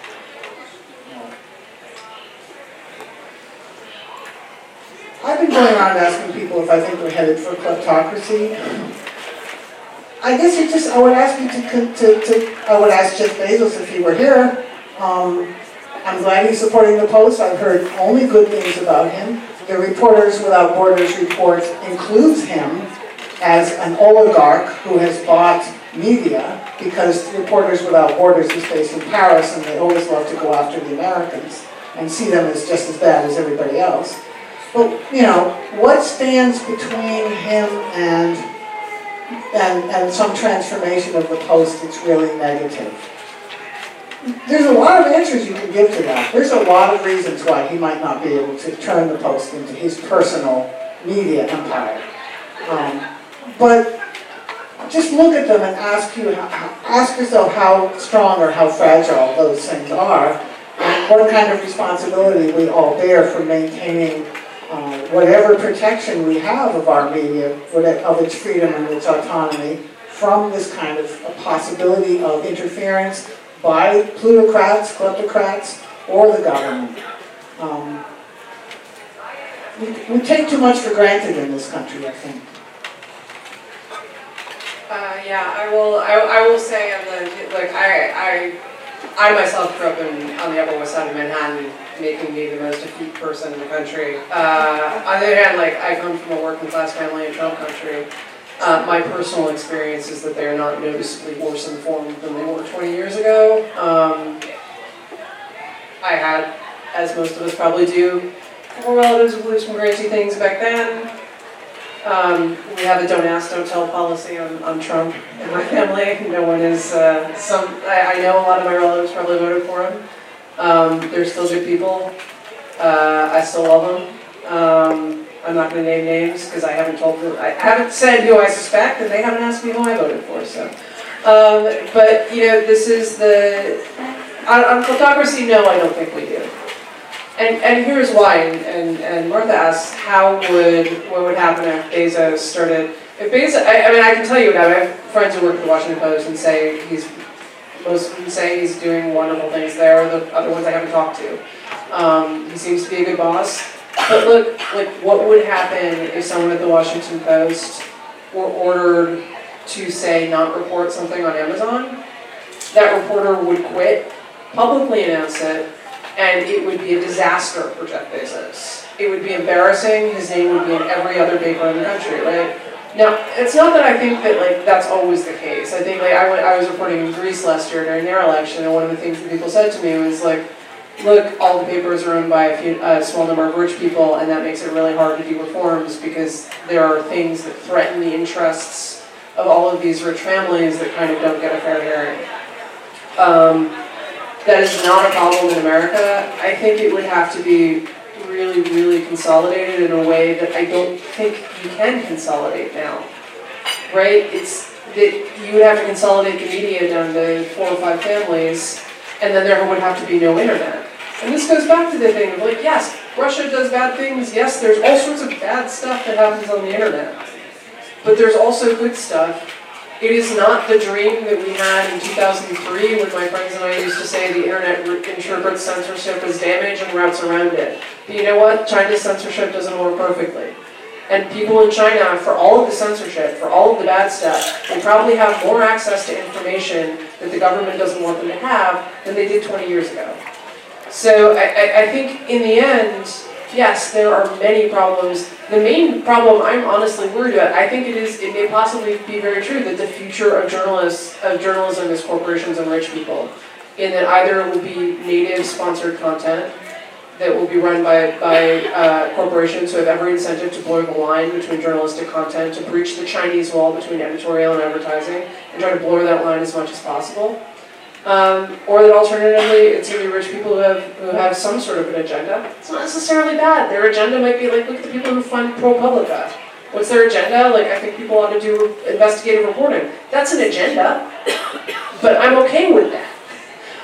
I've been going around asking people if I think we're headed for kleptocracy. I guess I would ask you I would ask Jeff Bezos if he were here. I'm glad he's supporting the Post. I've heard only good things about him. The Reporters Without Borders report includes him as an oligarch who has bought media, because Reporters Without Borders is based in Paris and they always love to go after the Americans and see them as just as bad as everybody else. But, you know, what stands between him and some transformation of the Post that's really negative? There's a lot of answers you can give to that. There's a lot of reasons why he might not be able to turn the Post into his personal media empire. But just look at them and ask yourself how strong or how fragile those things are, and what kind of responsibility we all bear for maintaining whatever protection we have of our media, of its freedom and its autonomy, from this kind of a possibility of interference by plutocrats, kleptocrats, or the government. We take too much for granted in this country, I think. Yeah, I will say, I myself grew up on the Upper West Side of Manhattan, making me the most effete person in the country. On the other hand, I come from a working class family in Trump country. My personal experience is that they are not noticeably worse informed than they were 20 years ago. I had, as most of us probably do, more relatives who believed some crazy things back then. We have a don't ask, don't tell policy on Trump in my family. No one is, I know a lot of my relatives probably voted for him. They're still good people. I still love them. I'm not going to name names because I haven't said who I suspect, and they haven't asked me who I voted for. So, but you know, this is on kleptocracy. No, I don't think we do. And here's why. And Martha asks, what would happen if Bezos started? If Bezos, I can tell you now. I have friends who work at the Washington Post and say most of them say he's doing wonderful things there. The other ones I haven't talked to. He seems to be a good boss. But look, what would happen if someone at the Washington Post were ordered to, say, not report something on Amazon? That reporter would quit, publicly announce it, and it would be a disaster for Jeff Bezos. It would be embarrassing. His name would be in every other paper in the country, right? Now, it's not that I think that that's always the case. I think I was reporting in Greece last year during their election, and one of the things that people said to me was look, all the papers are owned by a small number of rich people, and that makes it really hard to do reforms because there are things that threaten the interests of all of these rich families that kind of don't get a fair hearing. That is not a problem in America. I think it would have to be really, really consolidated in a way that I don't think you can consolidate now. Right? It's that you would have to consolidate the media down to 4 or 5 families, and then there would have to be no internet. And this goes back to the thing of yes, Russia does bad things. Yes, there's all sorts of bad stuff that happens on the internet. But there's also good stuff. It is not the dream that we had in 2003 when my friends and I used to say the internet interprets censorship as damage and routes around it. But you know what? China's censorship doesn't work perfectly. And people in China, for all of the censorship, for all of the bad stuff, they probably have more access to information that the government doesn't want them to have than they did 20 years ago. So I think in the end, yes, there are many problems. The main problem I'm honestly worried about, I think it may possibly be very true that the future of journalism is corporations and rich people, in that either it will be native sponsored content that will be run by corporations who have every incentive to blur the line between journalistic content, to breach the Chinese wall between editorial and advertising, and try to blur that line as much as possible. Or that alternatively, it's going to be rich people who have some sort of an agenda. It's not necessarily bad. Their agenda might be look at the people who fund ProPublica. What's their agenda? I think people ought to do investigative reporting. That's an agenda, but I'm okay with that.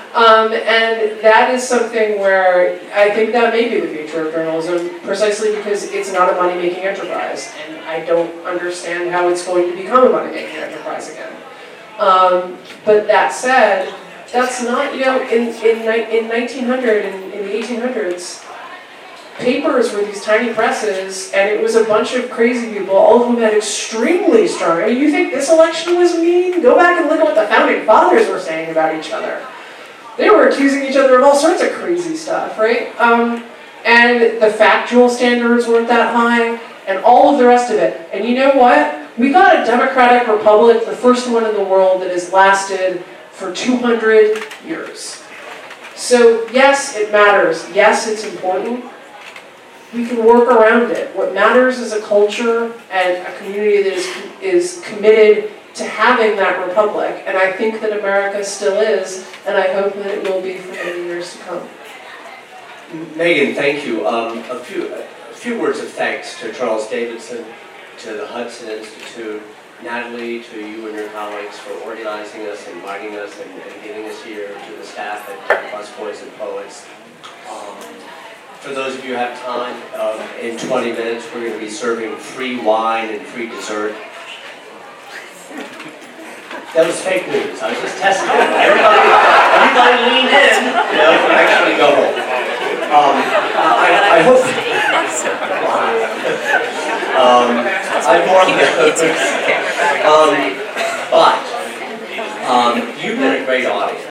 And that is something where I think that may be the future of journalism, precisely because it's not a money-making enterprise, and I don't understand how it's going to become a money-making enterprise again. But that said, that's not, in 1900, in the 1800s, papers were these tiny presses, and it was a bunch of crazy people, all of whom had extremely strong, I mean, you think this election was mean? Go back and look at what the founding fathers were saying about each other. They were accusing each other of all sorts of crazy stuff, right? And the factual standards weren't that high, and all of the rest of it. And you know what? We got a democratic republic, the first one in the world that has lasted for 200 years. So yes, it matters. Yes, it's important. We can work around it. What matters is a culture and a community that is committed to having that republic, and I think that America still is, and I hope that it will be for many years to come. Megan, thank you. A few words of thanks to Charles Davidson, to the Hudson Institute, Natalie, to you and your colleagues for organizing us, inviting us, and getting us here, to the staff at Busboys and Poets. For those of you who have time, in 20 minutes we're going to be serving free wine and free dessert. That was fake news. I was just testing it. Everybody leaned in, actually go home. I hope. I'm more but you've been a great audience.